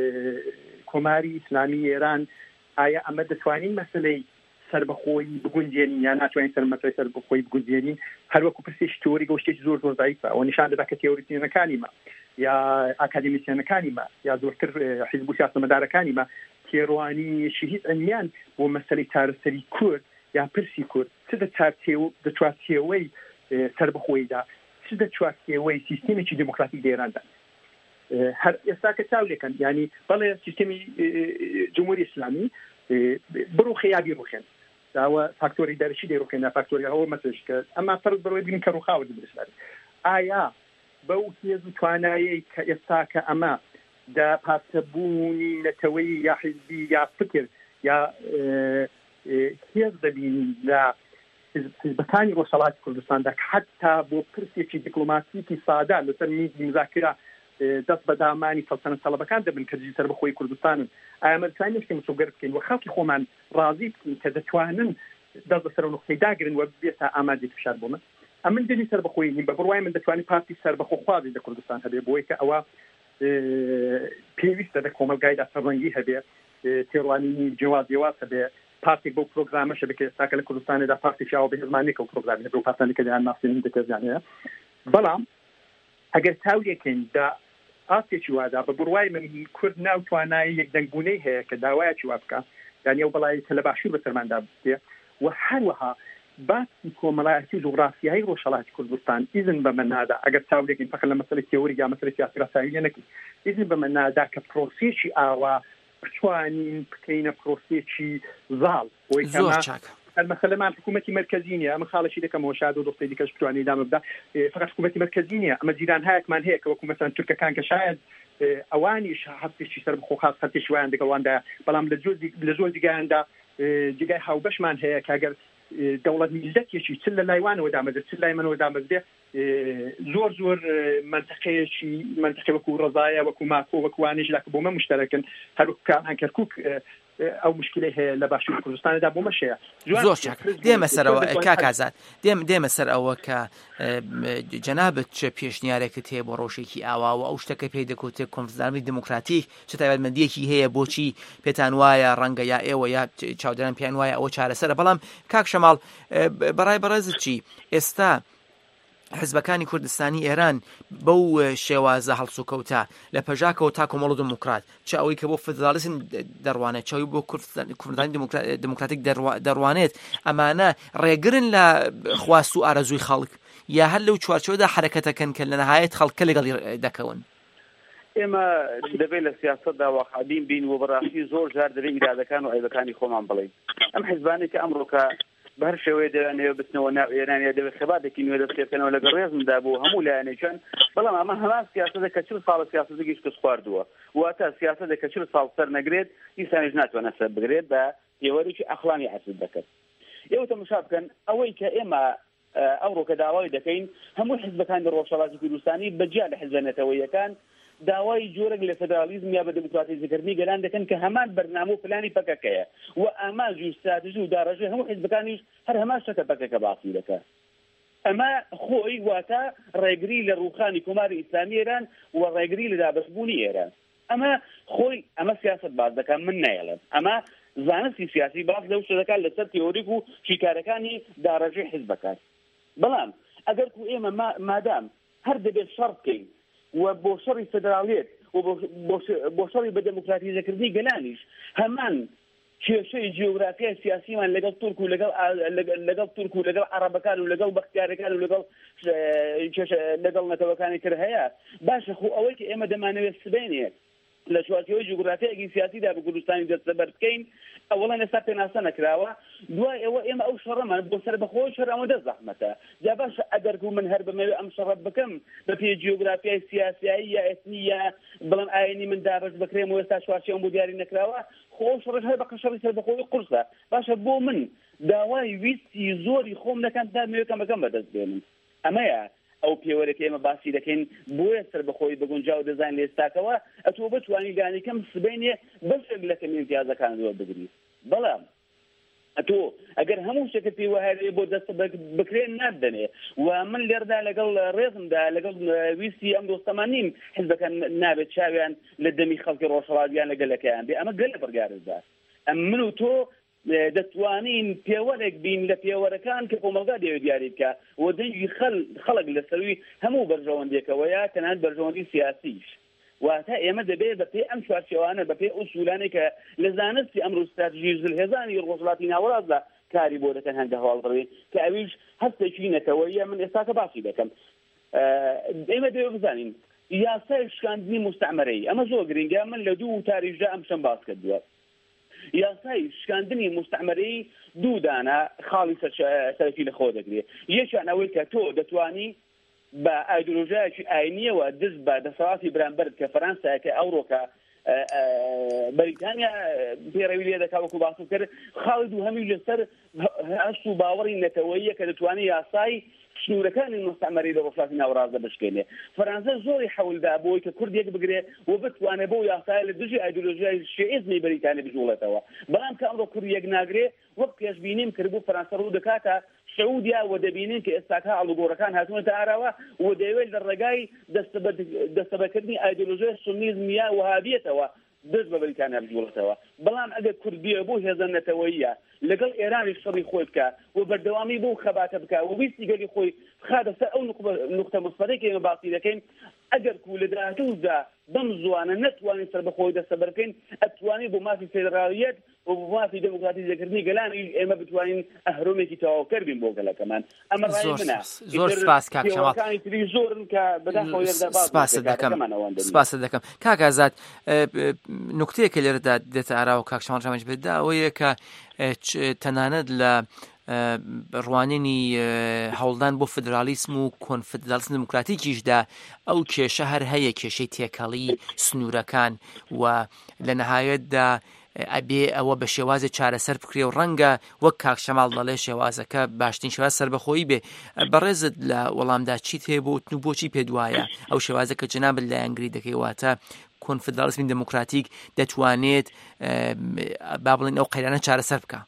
کۆماری ئیسلامی ئێران ئایا ئەمە دەتوانین مەسلەی سەربەخۆیی بگوندێنین یا ناتوانین سەرمەسەی سەربەخۆیی بگوندێنین هەروەکو پرسێکی تۆری گەشتێکی زۆر زۆر ضعیفە ئەوە نیشان دەدا کە تێۆریسیەنەکانیمە یا ئاکادمیسیەنەکانیمە یا زۆرتر حیزب و سیاسەمەدارەکانیمە تێڕوانینیەکی هیچ ئەنیان بۆ مەسەلەی چارەسەری کورد یا پرسی کورد چ دەچوات تێوەی سەربەخۆییدا چ دەچوات تێوەی سیستەمێکی دموکراتیک دێراندا هەر ئێستا کە چاو لێکەن ینی بەڵێ سیستەمی جمهوری ئیسلامی بڕوخێ یا بیڕوخێن داوە فاکتۆری دەرەشی دەیڕوخێن فاکتۆری ئەوە مەسەج کرد ئەمما فەرق بەوەی بین کە ڕووخاوە دەبرێت ئایا بەو هێز و توانایی کە ئێستا کە ئەمە دا پاسەبوونی نەتەوەی یا حیزبی یا فکر یا هێز دەبین لە حیزبەکانی ڕۆژهەڵاتی کوردستاندا کە حتا بۆ پرسێکی دیپلۆماتیکی سادا لەسەر میزی مزاکرە دەست بە دامانی سەڵتەنەت تەڵەبەکان دەبن کە سەربەخۆیی کوردستانن ئایا مەدەتوانین شتێک مصوبەر بکەین و خەڵکی خۆمان ڕازی بکەین کە دەتوانن دەست بەسەر و نقطەی داگرن و بێتە ئامادەی فشار بۆ من ئەمن دلی سەربەخۆیی نیم بە بڕوای من دەتوانین پارتی سەربەخۆخوازی لە کوردستان هەبێ بۆی کە ئەوە پێویستە لە کۆمەلگایدا سەرڕەنگی هەبێ تێڕوانینی جیاواز هەبێ پارتێک بۆ پرۆگرامەشە بکە ئێستا کە لە کوردستاندا پارتێکی ئەوە بە هێزمانێک و پرۆگرامی هەبێ و پارتانێکە دەیان ناسێنین دەکەزیانەیە بەڵام ئەگەر تاوریەکەین دا ئاسێکی وادا بە بڕوای من کورد ناوتوانایی یەکدەنگبوونەی هەیە کە داوایەکی وا بکە یانی ئەو بەڵای کە لە باشوور بەسەرماندا بستێ و هەروەها باسی کۆمەڵایەتی جوغرافیایی ڕۆژهەڵاتی کوردستان ئیزن بە من نادا ئەگەر چاودێکین فقط لە مەسەلەی تێوری یا مەسەلەی سیاسی ڕاستاویە نەکەین ئیزن بە من نادا کە پرۆسێکی ئاوا بتوانین بکەینە پرۆسێکی زاڵ زۆر چاکە المسألة حكومة مركزية أما خالشي لك موشاد ودكتور ديكش بتواني دام بدا فقط حكومة مركزية أما جيران هاك من هيك وكم مثلا تركيا كان كشاهد أواني حتى شيء صار بخوخات حتى شوي عندك واندا بلام لجوز دي عندها جاي هاو باش من هيك أجر دولة ملت يشي تلا لايوان ودامز تلا يمن ودامز ده زور منطقة وكو رضايا وكو ماكو وكو وانيج لك بوما مشتركن هل كان عن كركوك ئەو مشکلەی هەیە لە باشووری کوردستاندا بۆ مەشەیە زۆر چاک دێمە سەرەوە کاکازات دێمە سەر ئەوە کە جەنابەت چه پێشنیارێکت هەیە بۆ ڕۆژێکی ئاوا و ئەو شتەکە پێی دەکوتێ کۆنفرانسی دموکراتیک چ تایبەتمەندیەکی هەیە بۆچی پێتان وایە ڕەنگە یا ئێوە یا چاودێران پێیان وایە ئەوە چارەسەرە بەڵام کاک شەماڵ بەڕای بەڕێزت چی ئێستا حزبەکانی کوردستانی ئێران بەو شێوازە هەڵسوکەوتە لە پەژاکەوە تا کۆمەڵ دموکرات چ ئەوەی کە بۆ فدرالیزم دەڕوانێت چاوی بۆ کوردستانی دموکراتیک دەڕوانێت ئەمانە ڕێگرن لە خواست و ئارەزووی خەڵک یا هەر لەو چوارچۆدا حرەکەتەکەن کە لە نەهایەت خەڵکە لەگەڵی دەکەون ئێمە دەبێت لە سیاسەتدا واقعبین بین و بەڕاستی زۆر جار دەبێت ئیرادەکان و عیبەکانی خۆمان بڵێین ئەم حیزبانێک کە ئەمڕۆکە بەر شێوەیە دەوێت بچنەوە ناو ئێرانیا دەوێت خەباتێکی نوێ دەستێکەنەوە لەگەڵ ڕێزمدا بوو هەموو لایەنێکیان بەڵام ئەمە هەمان سیاسەتە کە 40 ساڵە سیاسەتێکی شکست خواردووە واتە سیاسەتە کە 40 ساڵ سەر نەگرێت ئینسانیش ناتوانێت سەر بگرێت بە هێوەرێکی ئەخلاقی حەسب دەکرد ئێوە تەماشا بکەن ئەوەی کە ئێمە ئەوڕۆ کە داوای دەکەین هەموو حیزبەکان لە ڕۆژهەڵاتی کوردستانی بەجیا لە حیزبە نەتەوەیەکان داوای جۆرەك لە فدرالیزم یا بە دموکراتیزەکردنی گەران دەکەن کە هەمان بەرنامە و پلانی پەکەکەیە و ئاماژ و استراتیژی و داڕژەی هەموو حیزبەکانیش هەر هەمان شتەکە پەکەکە باسی دەکات ئەمە خۆی واتە ڕێگری لە ڕووخانی کۆماری ئیسلامی ئێران و ڕێگری لە دابەشبوونی ئێران ئەمە خۆی ئەمە سیاست باز دەکات من نایەڵێم ئەمە زانستی سیاسی باز لەو شتەکان لەسەر تێۆریک و شیکارەکانی داڕژەی حیزبەکان بەڵام ئەگەر کو ئێمە مادام هەر دەبێت شەڕ بکەین و بۆ شەڕی فدرالیت و بۆ شەڕی بە دموکراتیزەکردنی گەلانیش هەمان کێشەی جیۆگرافیای سیاسیمان لەگەڵ تورک و لەگەڵ تورک و لەگەڵ عەرەبەکان و لەگەڵ بەختیارەکان و لەگەڵ نەتەوەکانی تر هەیە باشە خۆ ئەوەی کە ئێمە دەمانەوێت سبێنێت لە چوارچێوەی جوگرافیایەکی سیاسیدا بە کوردستانی دەستەبەر بکەین ئەوڵان ئێستا پێناسە نەکراوە دوای ئەوە ئێمە ئەو شەڕەمان بۆ سەر بەخۆی شەڕ ئەوەندە زەحمەتە جا باشە ئەگەر من هەر بمەوێ ئەم شەڕە بکەم بە پێی جیۆگرافیای سیاسایی یا ئەتنی یا بڵێن ئاینی من دابەش بکرێم و ئێستا چوارچێوەم بۆ دیاری نەکراوە خۆ شەڕش هەر بە قەشەڕی سەر بەخۆی قورسە باشە بۆ من داوای ویستی زۆری خۆم نەکەم تا مێوەکەمەکەم بەدەست بێنم ئەمەیە ئەو پێوەرەکە ئێمە باسی دەکەین بۆیە سەر بەخۆی بگونجاو دەزان لە ئێستاکەوە ئەتۆ بتوانی لانیکەم سبەینێ بەشێک لە کەمیونتیازەکانەوە بگری بەڵام ئەتۆ ئەگەر هەموو شتێکت پێی وهەیە بۆ دەست بکرێن نادەنێ و من لێردا لەگەڵ ڕێزمدا لەگەڵ ویستی ئەم دۆستەمان نیم حیزبەکان نابێت چاویان لە دەمی خەڵکی ڕۆژهەڵاتیان لەگەلەکەیان بێ ئەمە گەلە بەرگاردا ئەم من و تۆ دەتوانین پێوەرێک بین لە پێوەرەکان کە کۆمەلگا دەوێت دیاری بکە و دەنگی خەڵک لەسەروی هەموو بەرژەوەندێکەوەیە تەنانەت بەرژەوەندی سیاسیش واتە ئێمە دەبێت بە پێی ئەم چوارچێوانە بە پێی ئوسولانەی کە لە زانستی ئەمڕۆ استراتیژی زلهێزانی ڕۆژهەڵاتی ناوەڕاستدا کاری بۆ دەکەن هەندە هەواڵدڕێ کە ئەویش هەستێکی نەتەوەیە من ئێستاکە باسی دەکەم ئێمە دەوێت بزانین یاسای شکاندنی مستعمەرەی ئەمە زۆر گرنگە من لە دوو تاریخدا ئەم شەم باس کردووە یاسای شکاندنی مستعمەرەی دوو دانە خاڵی سەرەکی لە خۆ دەگرێت یەکیان ئەوەی کە تۆ دەتوانی بە ئایدۆلۆژیایەکی ئاینیەوە دەست بە دەسەڵاتی بەرامبەر کە فەرەنسا کە ئەوڕۆکە بەریتانیا پێڕەوی لێ دەکا وەکو باسم کرد خاڵی دوو هەمی لەسەر هەست و باوەڕی نەتەوەییە کە دەتوانێت یاسای سنوورەکانی مستعمەری لە وڵاتی ناوەڕاستدا بشکێنێ فەرەنسا زۆری حەولدا بۆی کە کوردێک بگرێ و بتوانێت بۆ یاسای لە دژی ئایدۆلۆژیای شیعیزمی بەریتانیا بژوڵێتەوە بەڵام کە ئەمڕۆ کوردێک ناگرێ وەک پێشبینیم کردبوو فەرەنسا ڕوو دەکاتە سعودیا و دەبینین کە ئێستاکە ئاڵوگۆڕەکان هاتوونەتە ئاراوە و دەیەوێت لە ڕێگای دەستەبەکردنی ئایدۆلۆژیای سونیزمیە وهابیەتەوە دەست بە بەریتانیا بژوڵێتەوە بەڵام ئەگەر کوردیە بۆ هێزە نەتەوەییە لەگەڵ ئێرانی شەڕی خۆی بکە و بەردەوامی بۆ خەباتە بکە و ویستی گەلی خۆی بخاتە سەر ئەو نقطە مثبەتەی کە ئێمە باسی دەکەین ئەگەر کو لە داهاتوودا بەم زوانە نەتوانین سەر بەخۆی دەستەبەر بکەین ئەتوانین بۆ مافی فێدرالیەت و بۆ مافی دموکراتیزەکردنی گەلانی ئێمە بتوانین ئەهرۆمێکی تەواوکەر بین بۆ گەلەکەمان ئەمە ڕای منە زۆر سپاس کاک شەماڵ زۆرن کە بەداخەوە سپاس دەکەم کاک ئازاد نوکتەیەکە لێرەدا دێتە ئاراوە کاک شەماڵ ڕامەج بێتدا ئەوەیە کە تەنانەت لە ڕوانینی هەوڵدان بۆ فدرالیسم و کۆنفدرالیسم دموکراتیکیشدا ئەو کێشە هەر هەیە کێشەی تێکەڵی سنوورەکان و لە نەهایەتدا ئەبێ ئەوە بە شێوازی چارەسەر بکرێ و ڕەنگە وەک کاک شەماڵ دەڵێ شێوازەکە باشترین شێواز سەربەخۆیی بێ بەڕێزت لە وەڵامدا چیت هەیە بۆ وتن و بۆچی پێت وایە ئەو شێوازەکە جەنابەت لایەنگری دەکەی واتە کۆنفدرالیسمی دموکراتیک دەتوانێت با بڵێن ئەو قەیرانە چارەسەر بکە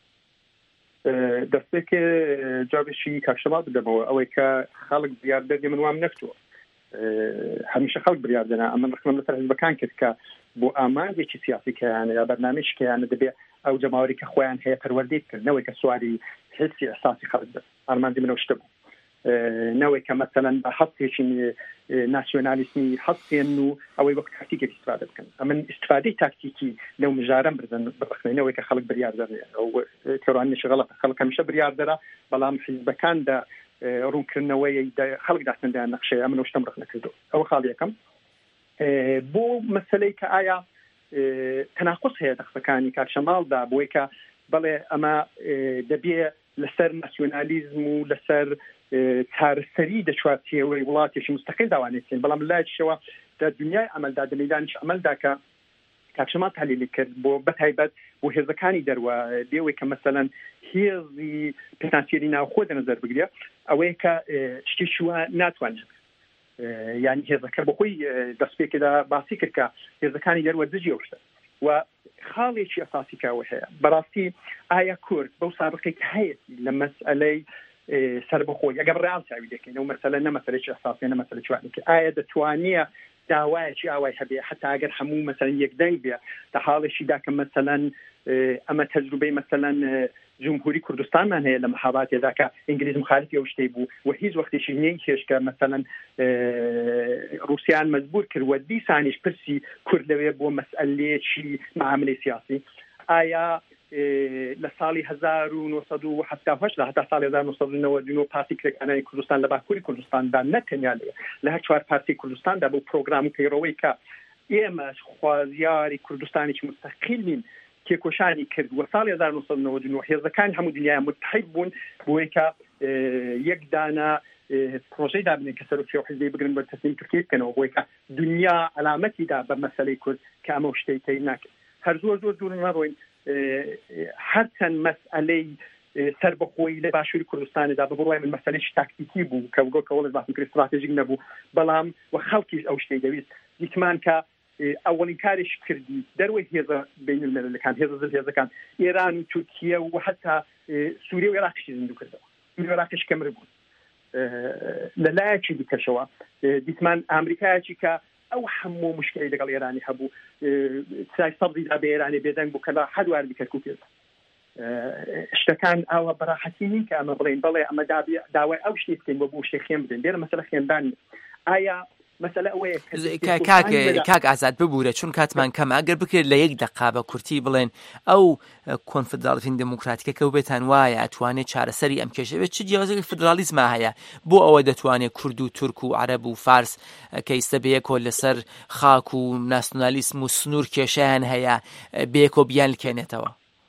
دەستێکێ جوابێکی کاکشەماڵ بدەمەوە ئەوەی کە خەڵک بریاردەری من وام نەکتووە هەمیشە خەڵک بریاردەنا ئەمە ڕخنم لەسەر حیزبەکان کرد کە بۆ ئامانجێکی سیاسی کەیانە یا بەرنامێکی کەیانە دەبێت ئەو جەماوەری کە خۆیان هەیە پەروەردەی بکردنەوەی کە سواری حسی ئەساسی خەڵک بێت ئارمانجی منەوە شتە بوو نەوەی کە مەسەلەن بە هەستێکی ناسیۆنالیسمی هەستێن و ئەوەی وەک تاکتیکێک استفادە بکەن ئەمن استفادەی تاکتیکی لەو مژارەم برزن بەخنەوەی کە خەڵک بریاردەرێ ئەو تێڕوانیشی غەڵەتە خەڵک هەمیشە بریاردەرە بەڵام حیزبەکاندا ڕوونکردنەوەی خەڵک داستەندیان نەخشەیە ئەمن شتم ڕخ نەکردو ئەوە خاڵ یەکەم بۆ مەسەلەی کە ئایا تەناقص هەیە دەخسەکانی کاکشەماڵدا بۆی کە بەڵێ ئەمە دەبێ لەسەر ناسیۆنالیزم و لەسەر چارەسەری دەچواتیەوەی وڵاتێکی مستەقل داوانێتین بەڵام لایشەوە لە دنیای ئەمەلدا دەمەدانیش ئەمەلدا کە کاکشەماڵ تحلیلی کرد بۆ بەتایبەت بۆ هێزەکانی دەروە دێوەی کە مەسەلەن هێزی پێتانسیێری ناوخۆ دەنەزەر بگرێ ئەوەیە کە شتێکی وە ناتوانێت یعنی هێزەکە بۆ خۆی دەستپێکدا باسی کرد کە هێزەکانی دەروە دژی ئەوشتە و خاڵێکی ئەساسیکەوە هەیە بەڕاستی ئایا کورد بەو سابقەی کە هەیە لە مەسئلەی سەربەخۆی ئەگەر ڕاو چاوی دەکەین و مەسەلە نەمەسەلێکی ئەساسی نەمەسەلە چوانێکی ئایا دەتوانێت داوایەکی ئاوای هەبێ حتا ئەگەر هەموو مەسەلەن یەکدەنگ بێ تا حاڵێکیدا کە مەسەلەن ئەمە تەجروبەی مەسەلەن جمهوری کوردستانمان هەیە لە مەحاباتێدا کە ئینگلیز مخالفی ئەو شتەی بوو و هیچ وەختێکی نەی هێشکە مەسەلەن رووسیان مەجبور کرد و دیسانیش پرسی کورد لەوێ بۆ مەسئلەیەکی معاملەی سیاسی ئایا لە ساڵی 1970 هەتا ساڵی 1990 پارتی کرێکانەی کوردستان لە باکووری کوردستاندا نەتەنیا لە هەر چوار پارتی کوردستاندا بۆ پرۆگرام و پەیڕەوەی کە ئێمە خوازیاری کوردستانێکی مستەقیلین تێکۆشانی کرد وە ساڵی 1990 هێزەکان هەموو دنیای متحد بوون بۆی کە یەک دانا پرۆژەی دابنێن کە سەرۆکی حیزبی بگرن بە تەسلیم تورکیە بکەنەوە بۆی کە دنیا علامەتیدا بە مەسەلەی کورد کە ئەمە شتەی تێی ناکرد هەر زۆر دوور نەڕۆین هەرچەند مەسئلەی سربەخۆی لە باشووری کوردستاندا بە بڕوای من مەسەلەیەکی تاکتیکی بوو کە وەکەوەڵ باسم کرد استراتێژیک نەبوو بەڵام و خەڵکیش ئەو شتەی دەویست دیتمان کە ئەوەڵین کارێکی کردی دەروی هێزە بینالمللەکان هێزەکان ئێران و تورکیە و حتا سووریا و عێراقیش زیندوو کردەوە سووریا و عێراقیش کەمر بوون لەلایەکی دیکەشەوە دیتمان ئەمریکایەکی کە ئەو هەموو مشکلی لەگەڵ ئێرانی هەبوو سای سەبزیدا بە ئێرانی بێدەنگ بوو کە لە حەدوار دیکەرد و پێدا شتەکان ئەوە بەراحەتی نین کە ئەمە بڵێن بەڵێ ئەمە داوای ئەو شتێک بکەین بۆ شتێک خێن بدەین لێرە مەسەلە خێندان ئایا مەسەلە ئەوەیە کاک ئازاد ببوورە چون کاتمان کەمە ئەگەر بکرێت لە یەک دەقا بە کورتی بڵێن ئەو کۆنفدراڵیزمی دموکراتیکە کە بێتان وایە ئەتوانێت چارەسەری ئەم کێشە بێت چ جیاوازێکی فدرالیزمە هەیە بۆ ئەوە دەتوانێت کورد و تورک و عەرەب و فارس کە ئێستا بەیەکۆ لەسەر خاک و ناسیۆنالیسم و سنوور کێشەیان هەیە بەیەکۆ بیان لکێنێتەوە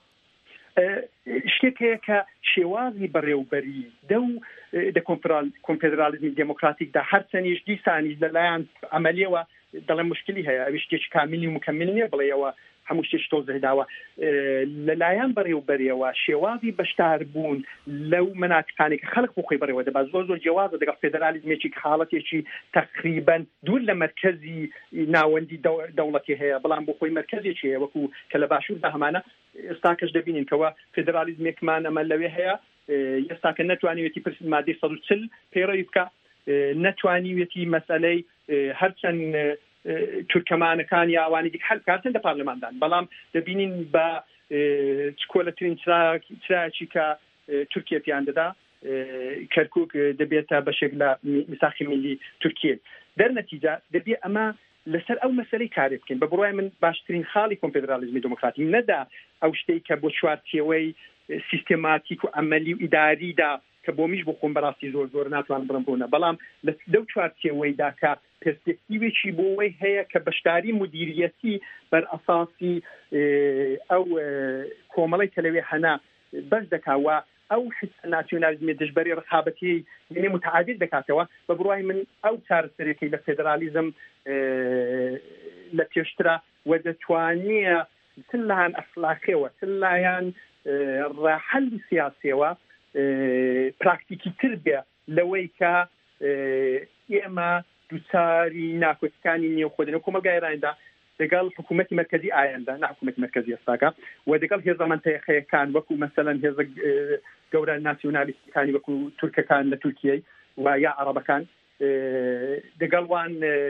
شتێک هەیە کە شێوازی بەڕێوبەری دە کۆنفدرالیزمی دموکراتیکدا هەر چەندیش دیسانیش لەلایەن ئەمەلیەوە دەڵێ مشکلی هەیە ئەوی شتێکی کاملی و مکمل نییە بڵێەوە هەموو شتێک تۆزەداوە لەلایەن بەڕێوبەریەوە شێوازی بەشداربوون لەو مناطقانی کە خەڵک بۆ خۆی بەڕێوە دەبات زۆر جیاوازە لەگەڵ فێدرالیزمێکی حاڵەتێکی تقریبا دوور لە مرکزی ناوەندی دەوڵەتی هەیە بەڵام بۆ خۆی مرکزێکی هەیە وەکو کە لە باشووردا هەمانە ئێستا کەش دەبینین کەەوە فێدرالیزمێکمان ئەمە لەوێ هەیە ئێستا کە نەتوانیوێتی پرس مادەی 140 پەیڕەوی بکە نەتوانیوێتی مەسەلەی هەرچەند تورکمانەکان یا ئەوانی دیکە هەل کاتن لە پارلەماندان بەڵام دەبینین بە کۆلەترین چراکی کە تورکیا پیان دەدا کەرکووک دەبێتە بەشێک لە میساقی میلی تورکیە دەرنەتیجە دەبێت ئەمە لەسەر ئەو مەسەلەی کارێ بکەین بە بڕوای من باشترین خاڵی کۆنفدرالیزمی دموکراتی نەدا ئەو شتەی کە بۆ چوارچێوەی سیستێماتیک و ئەمەلی و ئیداریدا کە بۆ میش بۆ خۆم بەڕاستی زۆر ناتوان بڕم بوونە بەڵام لەو چوارچێوەیدا کە پرسپێکتیوێکی بۆ ئەوەی هەیە کە بەشداری مدیریەتی بەر ئەساسی ئەو کۆمەڵی کە لەوێ هەنا بەش دەکاوە ئەو حس ناسیۆنالیزمی دژبەری ڕخابەتی یعنی متعادل دەکاتەوە بە بڕوای من ئەو چارەسەرێکی لە فێدرالیزم لە پێشترا و دەتوانیە سلایان ئەخلاقیەوە سلایان ڕاحەلی سیاسیەوە پراکتیکی تر بێ لەوەی کە ئێمە دووچاری ناکۆچەکانی نێوخۆدنەوە کۆمەلگای ئێراندا لەگەڵ حکوومەتی مرکزی ئایەندا نە حکوومەتی مرکزی ئێستاکە و لەگەڵ هێزە مەنتەقەیەکان وەکو مەسەلەن هێزە گەورە ناسیۆنالیستەکانی وەکو تورکەکان لە تورکیای و یا عەرەبەکان لەگەڵوان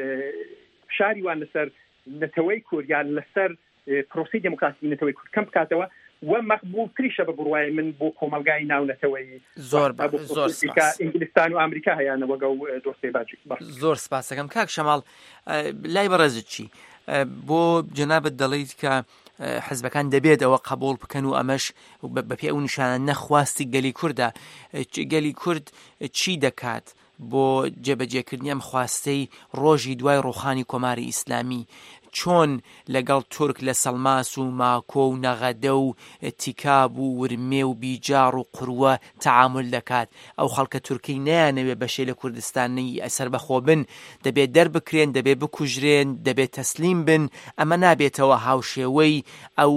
شاری وان لەسەر نەتەوەی کورد یان لەسەر پرۆسی دموکراسی نەتەوەی کورد کەم بکاتەوە و مەقبول تریشە بە بڕوای من بۆ کۆمەلگای ناونەتەوەی زۆر ئینگلیستان و ئەمریکا هەیەەوە گە دۆستی باجی زۆر سپاسەکەم کاک شەماڵ لای بەڕێزت چی بۆ جەنابەت دەڵێیت کە حزبەکان دەبێت ئەوە قبول بکەن و ئەمەش بەپێ ئەو نیشانە نەخواستی گەلی کووردە گەلی کورد چی دەکات بۆ جێبەجێکردنی ئەم خواستەی ڕۆژی دوای ڕوخانی کۆماری ئیسلامی چۆن لەگەڵ تورک لە سەلماس و ماکۆ و نەغەدە و تیکاب و ورمێ و بیجار و قوروە تعامل دەکات ئەو خەڵکە تورکی نەیانەوێ بەشێ لە کوردستانی ئەسەر بەخۆ بن دەبێت دەربکرێن دەبێت بکوژرێن دەبێت تەسلیم بن ئەمە نابێتەوە هاوشێوەی ئەو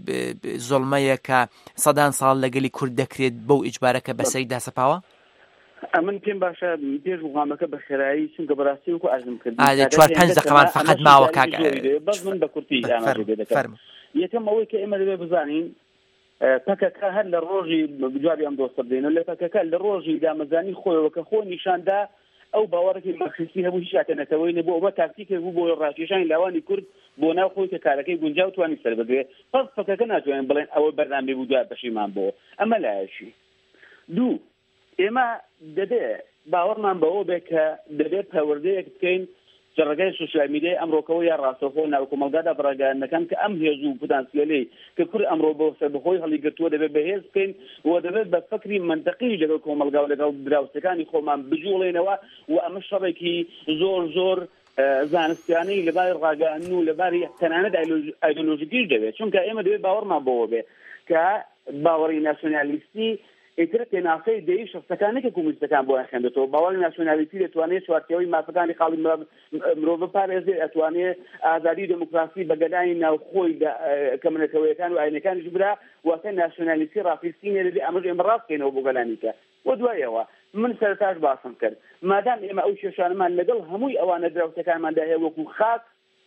زۆڵمەیە کە سەدان ساڵ لەگەلی کورد دەکرێت بەو ئیجبارەکە بەسەری داسەپاوە ئەمن پێم باشە پێش وڵامەکە بە خێرایی چونکە بەڕاستی وەکو ئەرزم کرد 4-5 دقەمان فقط ماوە کاک بەس من بە کورتی دەکەم یەکەم ئەوەی کە ئێمە دەبێت بزانین پەکەکە هەر لە ڕۆژی جوابی ئەم دۆستە بدەین لە پەکەکە لە ڕۆژی دامەزانی خۆیەوە کە خۆ نیشاندا ئەو باوەڕێکی مارکسیستی هەبوو هیچ شاتەنەتەوەی نەبوو ئەوە تاکتیکێک بوو بۆ ڕاکێشانی لاوانی کورد بۆ ناو خۆی کە کارەکەی گونجاو توانی سەر بگرێت پس پەکەکە ناتوانین بڵێن ئەوە بەرنامەی بوو دوای پەشیمان بۆ ئەمە لایەشی دوو ئێمە دەبێت باوەڕمان بەوە بێت کە دەبێت پەروەردەیەک بکەین جەڕگای سوشیال میدیای ئەمڕۆکەوە یا ڕاستەوخۆ ناو کۆمەلگادا بەڕێگەیاندەکان کە ئەم هێز و پۆتانسیۆلەی کە کورد ئەمڕۆ بۆ سەربەخۆی هەڵیگرتووە دەبێت بەهێز بکەین و دەبێت بە فەکری منطقی لەگەڵ کۆمەلگا و لەگەڵ دراوسەکانی خۆمان بجوڵێنەوە و ئەمە شەڕێکی زۆر زانستیانەی لەباری ڕاگەاندن و لەباری تەنانەت ئایدۆلۆژیکیش دەبێت چونکە ئێمە دەبێت باوەڕمان بەوە بێ کە باوەڕی ناسیۆنالیستی ئیتر پێناسەی دەی شخصەکانێک کە کۆمونیستەکان بۆیان خوێندێتەوە باوەڕی ناسیۆنالیستی دەتوانێت چوارچێوەی مافەکانی خاڵی مرۆڤ بپارێزێت ئەتوانێت ئازادی دموکراسی بەگەدانی ناوخۆی کە منەتەوەیەکان و ئاینەکانیش برا واتە ناسیۆنالیستی ڕاپیستینێ دەبێت ئەمەش ئێمە ڕاستکەینەوە بۆ گەلانیکە وە دوایەوە من سەرتاش باسم کرد مادام ئێمە ئەو کێشانەمان لەگەڵ هەمووی ئەوانە دراوسەکانماندا هەیە وەکو خاک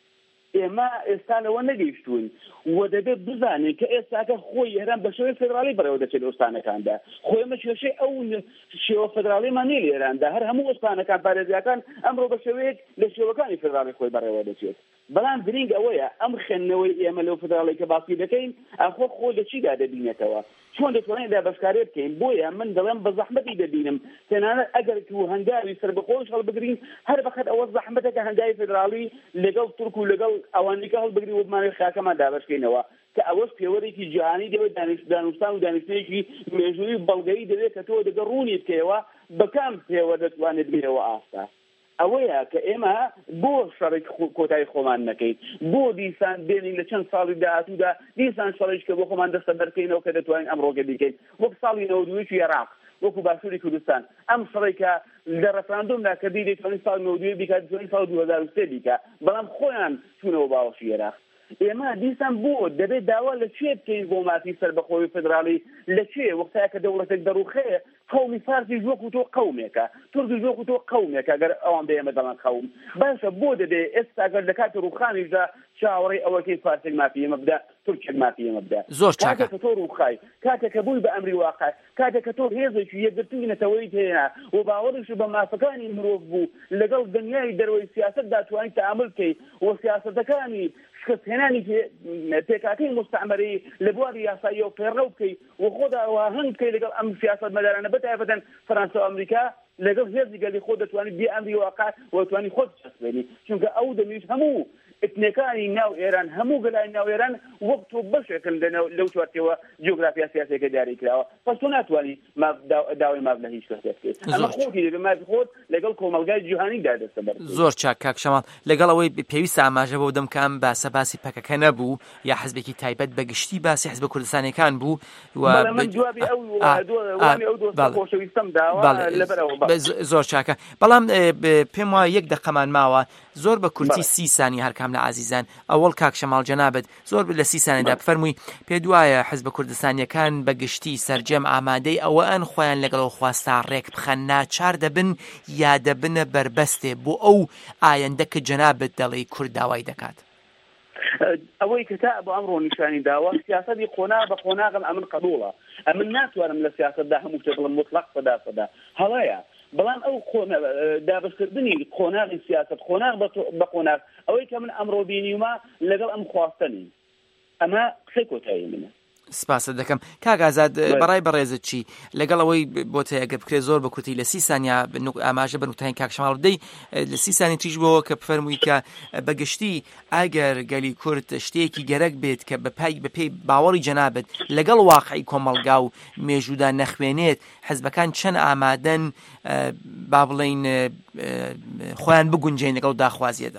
ئێمە ئێستا لەوە نەگەیشتوون و دەبێت بزانین کە ئێستاکە خۆی هەرام بە شێوەی فێدراڵی بەرەوە دەچێت لە ئۆستانەکاندا خۆی ئێمە کێشەی ئەو شێوە فێدراڵیمان نیە لە ئێراندا هەر هەموو ئۆستانەکان پارێزیەکان ئەمڕۆ بە شێوەیەک لە شێوەکانی فێدراڵی خۆی بەرەوە دەچێت بەڵام گرنگ ئەوەیە ئەم خوێندنەوەی ئێمە لەو فێدراڵی کە باسی دەکەین ئەخۆ خۆ لە چیدا دەبینێتەوە چۆن دەتوانین دابەشکاری بکەین بۆیە من دەڵێم بە زەحمەتی دەبینم تەنانەت ئەگەر و هەنگاوی سەربەخۆش هەڵبگرین هەر بەخەت ئەوە زەحمەتەکە هەنگاوی فێدراڵی لەگەڵ تورک و لەگەڵ ئەوانیکە هەڵبگری و بمانەوەی خاکەمان دابەشکەینەوە کە ئەوەش پێوەرێکی جیهانی دەوێت دانوستان و دانیشتێکی مێژووی بەڵگەی دەوێت کە تۆ دەگە ڕوونی بکەیەوە بەکام پێوە دەتوانێت بێەوە ئاستا ئەوەیە کە ئێمە بۆ شەڕێک کۆتایی خۆمان نەکەین بۆ دیسان بێنین لە چەند ساڵی داهاتوودا دیسان شەڕێک کە بۆ خۆمان دەستە بەرکەینەوە کە دەتوانین ئەمڕۆگە بیکەین وەک ساڵی 92 عێراق وەکو باشووری کوردستان ئەم شەڕێکە لە ڕەفراندۆمدا کە دەتوانین ساڵی 92 بیکات دەتوانین ساڵی 2003 بیکات بەڵام خۆیان چوونەوە باوەشی عێراق ئێمە دیسان بۆ دەبێت داوا لە کوێ بکەین بۆ مافی سەربەخۆی فێدراڵی لەکوێ وەختەیە کە دەوڵەتێک دەڕوخەیە قومی فارسی وەکو تۆ قومێکە تورکی وەکو تۆ قومێکە ئەگەر ئەوان بە ئێمە دەڵێن قوم باشە بۆ دەبێت ئێستا ئەگەر لە کاتی ڕوخانیشدا چاوەڕێی ئەوەکەی فارسێک مافی ئێمە بدە تورکێک مافی ئێمە بدە زۆر چاکە کاتێک کە تۆ ڕوخای کاتێک کە بووی بە ئەمری واقع کاتێک کە تۆ هێزێکی یەکگرتووی نەتەوەیت هێنا و باوەڕیش بە مافەکانی مرۆڤ بوو لەگەڵ دنیای دەرەوەی سیاسەتدا توانیت تەعامل بکەیت و سیاسەتەکانی شکستهێنانی پێکاتی مستعمەری لە بواری یاساییەوە پێڕەو بکەیت و خۆدا هەنگ بکەیت لەگەڵ ئەم سیاسەتمەدارانە بەتایبەتەن فەرەنسا و ئەمریکا لەگەڵ هێزی گەلی خۆ دەتوانیت بێ ئەمری واقع و دەتوانی خۆت بچەسبێنی چونکە ئەو دەمیش هەموو ئتنەکانی ناو ئێران هەموو گەلای ناو ئێران وەکتۆ بەشێکن لەو چوارچێوە جیۆگرافیا سیاسەکە دیاری کراوە پس تۆ ناتوانانی داوای ماف لە هیچ کەسێک بکەیت ئەمە خۆتی دەبێت مافی خۆت لەگەڵ کۆمەلگای جیهانیدا دەستە بەر زۆر چاک کاک شەماڵ لەگەڵ ئەوەی پێویستە ئاماژە بۆ دەم کام باسە باسی پەکەکە نەبوو یا حزبێکی تایبەت بەگشتی باسی حزب کوردستانیەکان بوو من جوابی ئەو دۆستە خۆشەویستەم داوە لەبەرەوە زۆر چاکە بەڵام پێم وایە یەک دەقەمان ماوە زۆر بە کورتی 30 ثانیە هەرکام لە عزیزان ئەوەڵ کاک شەماڵ جەنابەت زۆر لە 30 ثانیەدا بفەرمووی پێ دوایە حزب کوردستانیەکان بەگشتی سەرجەم ئامادەی ئەوە ئەن خۆیان لەگەڵ خواستا ڕێک بخەن ناچار دەبن یا دەبنە بربەستێ بۆ ئەو ئایندە کە جەنابەت دەڵێی کورد داوای دەکات ئەوەی کە تا بۆ ئەمڕۆ نیشانی داوە سیاسەتی قۆناغ بە قۆناغم ئەمن قبوڵە ئەمن ناتوانم لە سیاسەتدا هەموو شتێک بڵم مطلق فەدا هەڵەیە بەڵام ئەو دابشکردنی قۆناغی سیاست قۆناغ بە قۆناغ ئەوەی کە من ئەمڕۆ بینیومە لەگەڵ ئەم خواستنی ئەمە قسەی کۆتایی منە سپاسە دەکەم کاک ئازاد بەڕای بەڕێزت چی لەگەڵ ئەوەی بۆ تەیەگە بکرێت زۆر بە کورتی لە 30 ثانیا ئاماژە بە نوتەین کاک شەماڵ بدەی لە 30 ثانیە تریش بۆەوە کە بفەرمووی کە بەگشتی ئەگەر گەلی کورد شتێکی گەرەک بێت کە بەپێی باوەڕی جەنابەت لەگەڵ واقعی کۆمەڵگا و مێژوودا نەخوێنێت حزبەکان چەند ئامادەن با بڵێین خۆیان بگونجێن لەگەڵ داخوازیەدا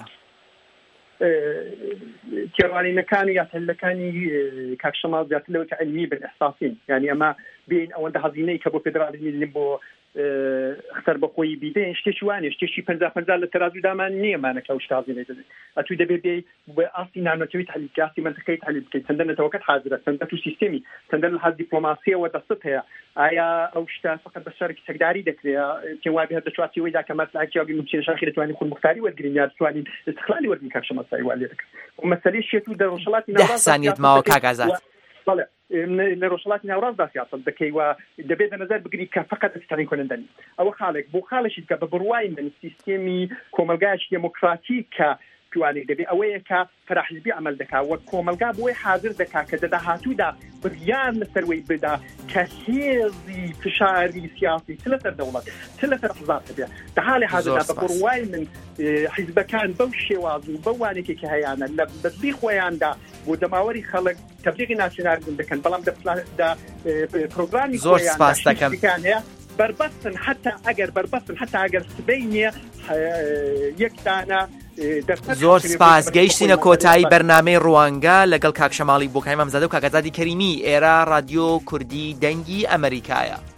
کێڕانینەکانی یا هەلەکانی کاک شەماڵ زیاتر لەوەی کە عەلمی بن ئەحساسین یعنی ئەمە بین ئەوەندە هەزینەی کە بۆ فێدرالیزم بۆ خسەر بەخۆی بیدەین شتێکی وانێ شتێکی 50 لە تەرازوو دامان نییەمانەکە و شتازینەی دەبێت ئەتوی دەبێت بێ بە ئاستی نانەتەوەی تحلیلکە ئاستی منتەقەی تحلیل بکەیت چەندە نەتەوەکەت حاضرە چەندە تو سیستەمی چەندە لە حەز دیپلۆماسیەوە دەستت هەیە ئایا ئەو شتە فقط بە شەرێکی سەکداری دەکرێت پێم وایە بێت دەچواتەوەی دا کە مەسلەکی یاگی موچێنشاخی دەتوانین خود مختاری وەرگرین یا دەتوانین استقلالی وەرگین کاک شەمەسایی والێ دەکەن و مەسەلەی شێت و دەڕۆژەڵاتی ناوڕاست ثانیەت ماوە کاک ئازاد بەڵێ لە ڕۆژهەڵاتی ناوڕاست سیاست دەکەی و دەبێت نظر بگری کە فقط استانی کنندنی ئەوە خاڵێک بۆ خاڵشی کە بە بڕوای من سیستەمی کۆمەلگایشی دموکراتیک کە توانێت دەبێت ئەوەیە کە فراحزبی عمل دەکا و کۆمەلگا بۆی حاضر دەکا کە دەداهاتوودا بڕیان لەسەروەی بدا کە هێزی فشاری سیاسی چ لەسەر دەوڵەت چ لەسەر حزب دەبێت دەحالی حاضردا بە بڕوای من حیزبەکان بەو شێواز و بەو وانێکی هەیەیانە لە بەدلی خۆیاندا بۆ دەماوەری خەڵک تەبلیغی ناسیۆنالیزم دەکەن بەڵام دە پرۆگرامی زۆر سپاس دەکەم بربەستن حتا ئەگەر سبەی نییە یەک دانە زۆر سپاس گەیشتینە کۆتایی بەرنامەی ڕوانگە لەگەڵ کاک شەماڵی بۆکای مەمزادە و کاکەزادی کەریمی. ئێرە رادیۆ کوردی دەنگی ئەمریکایە.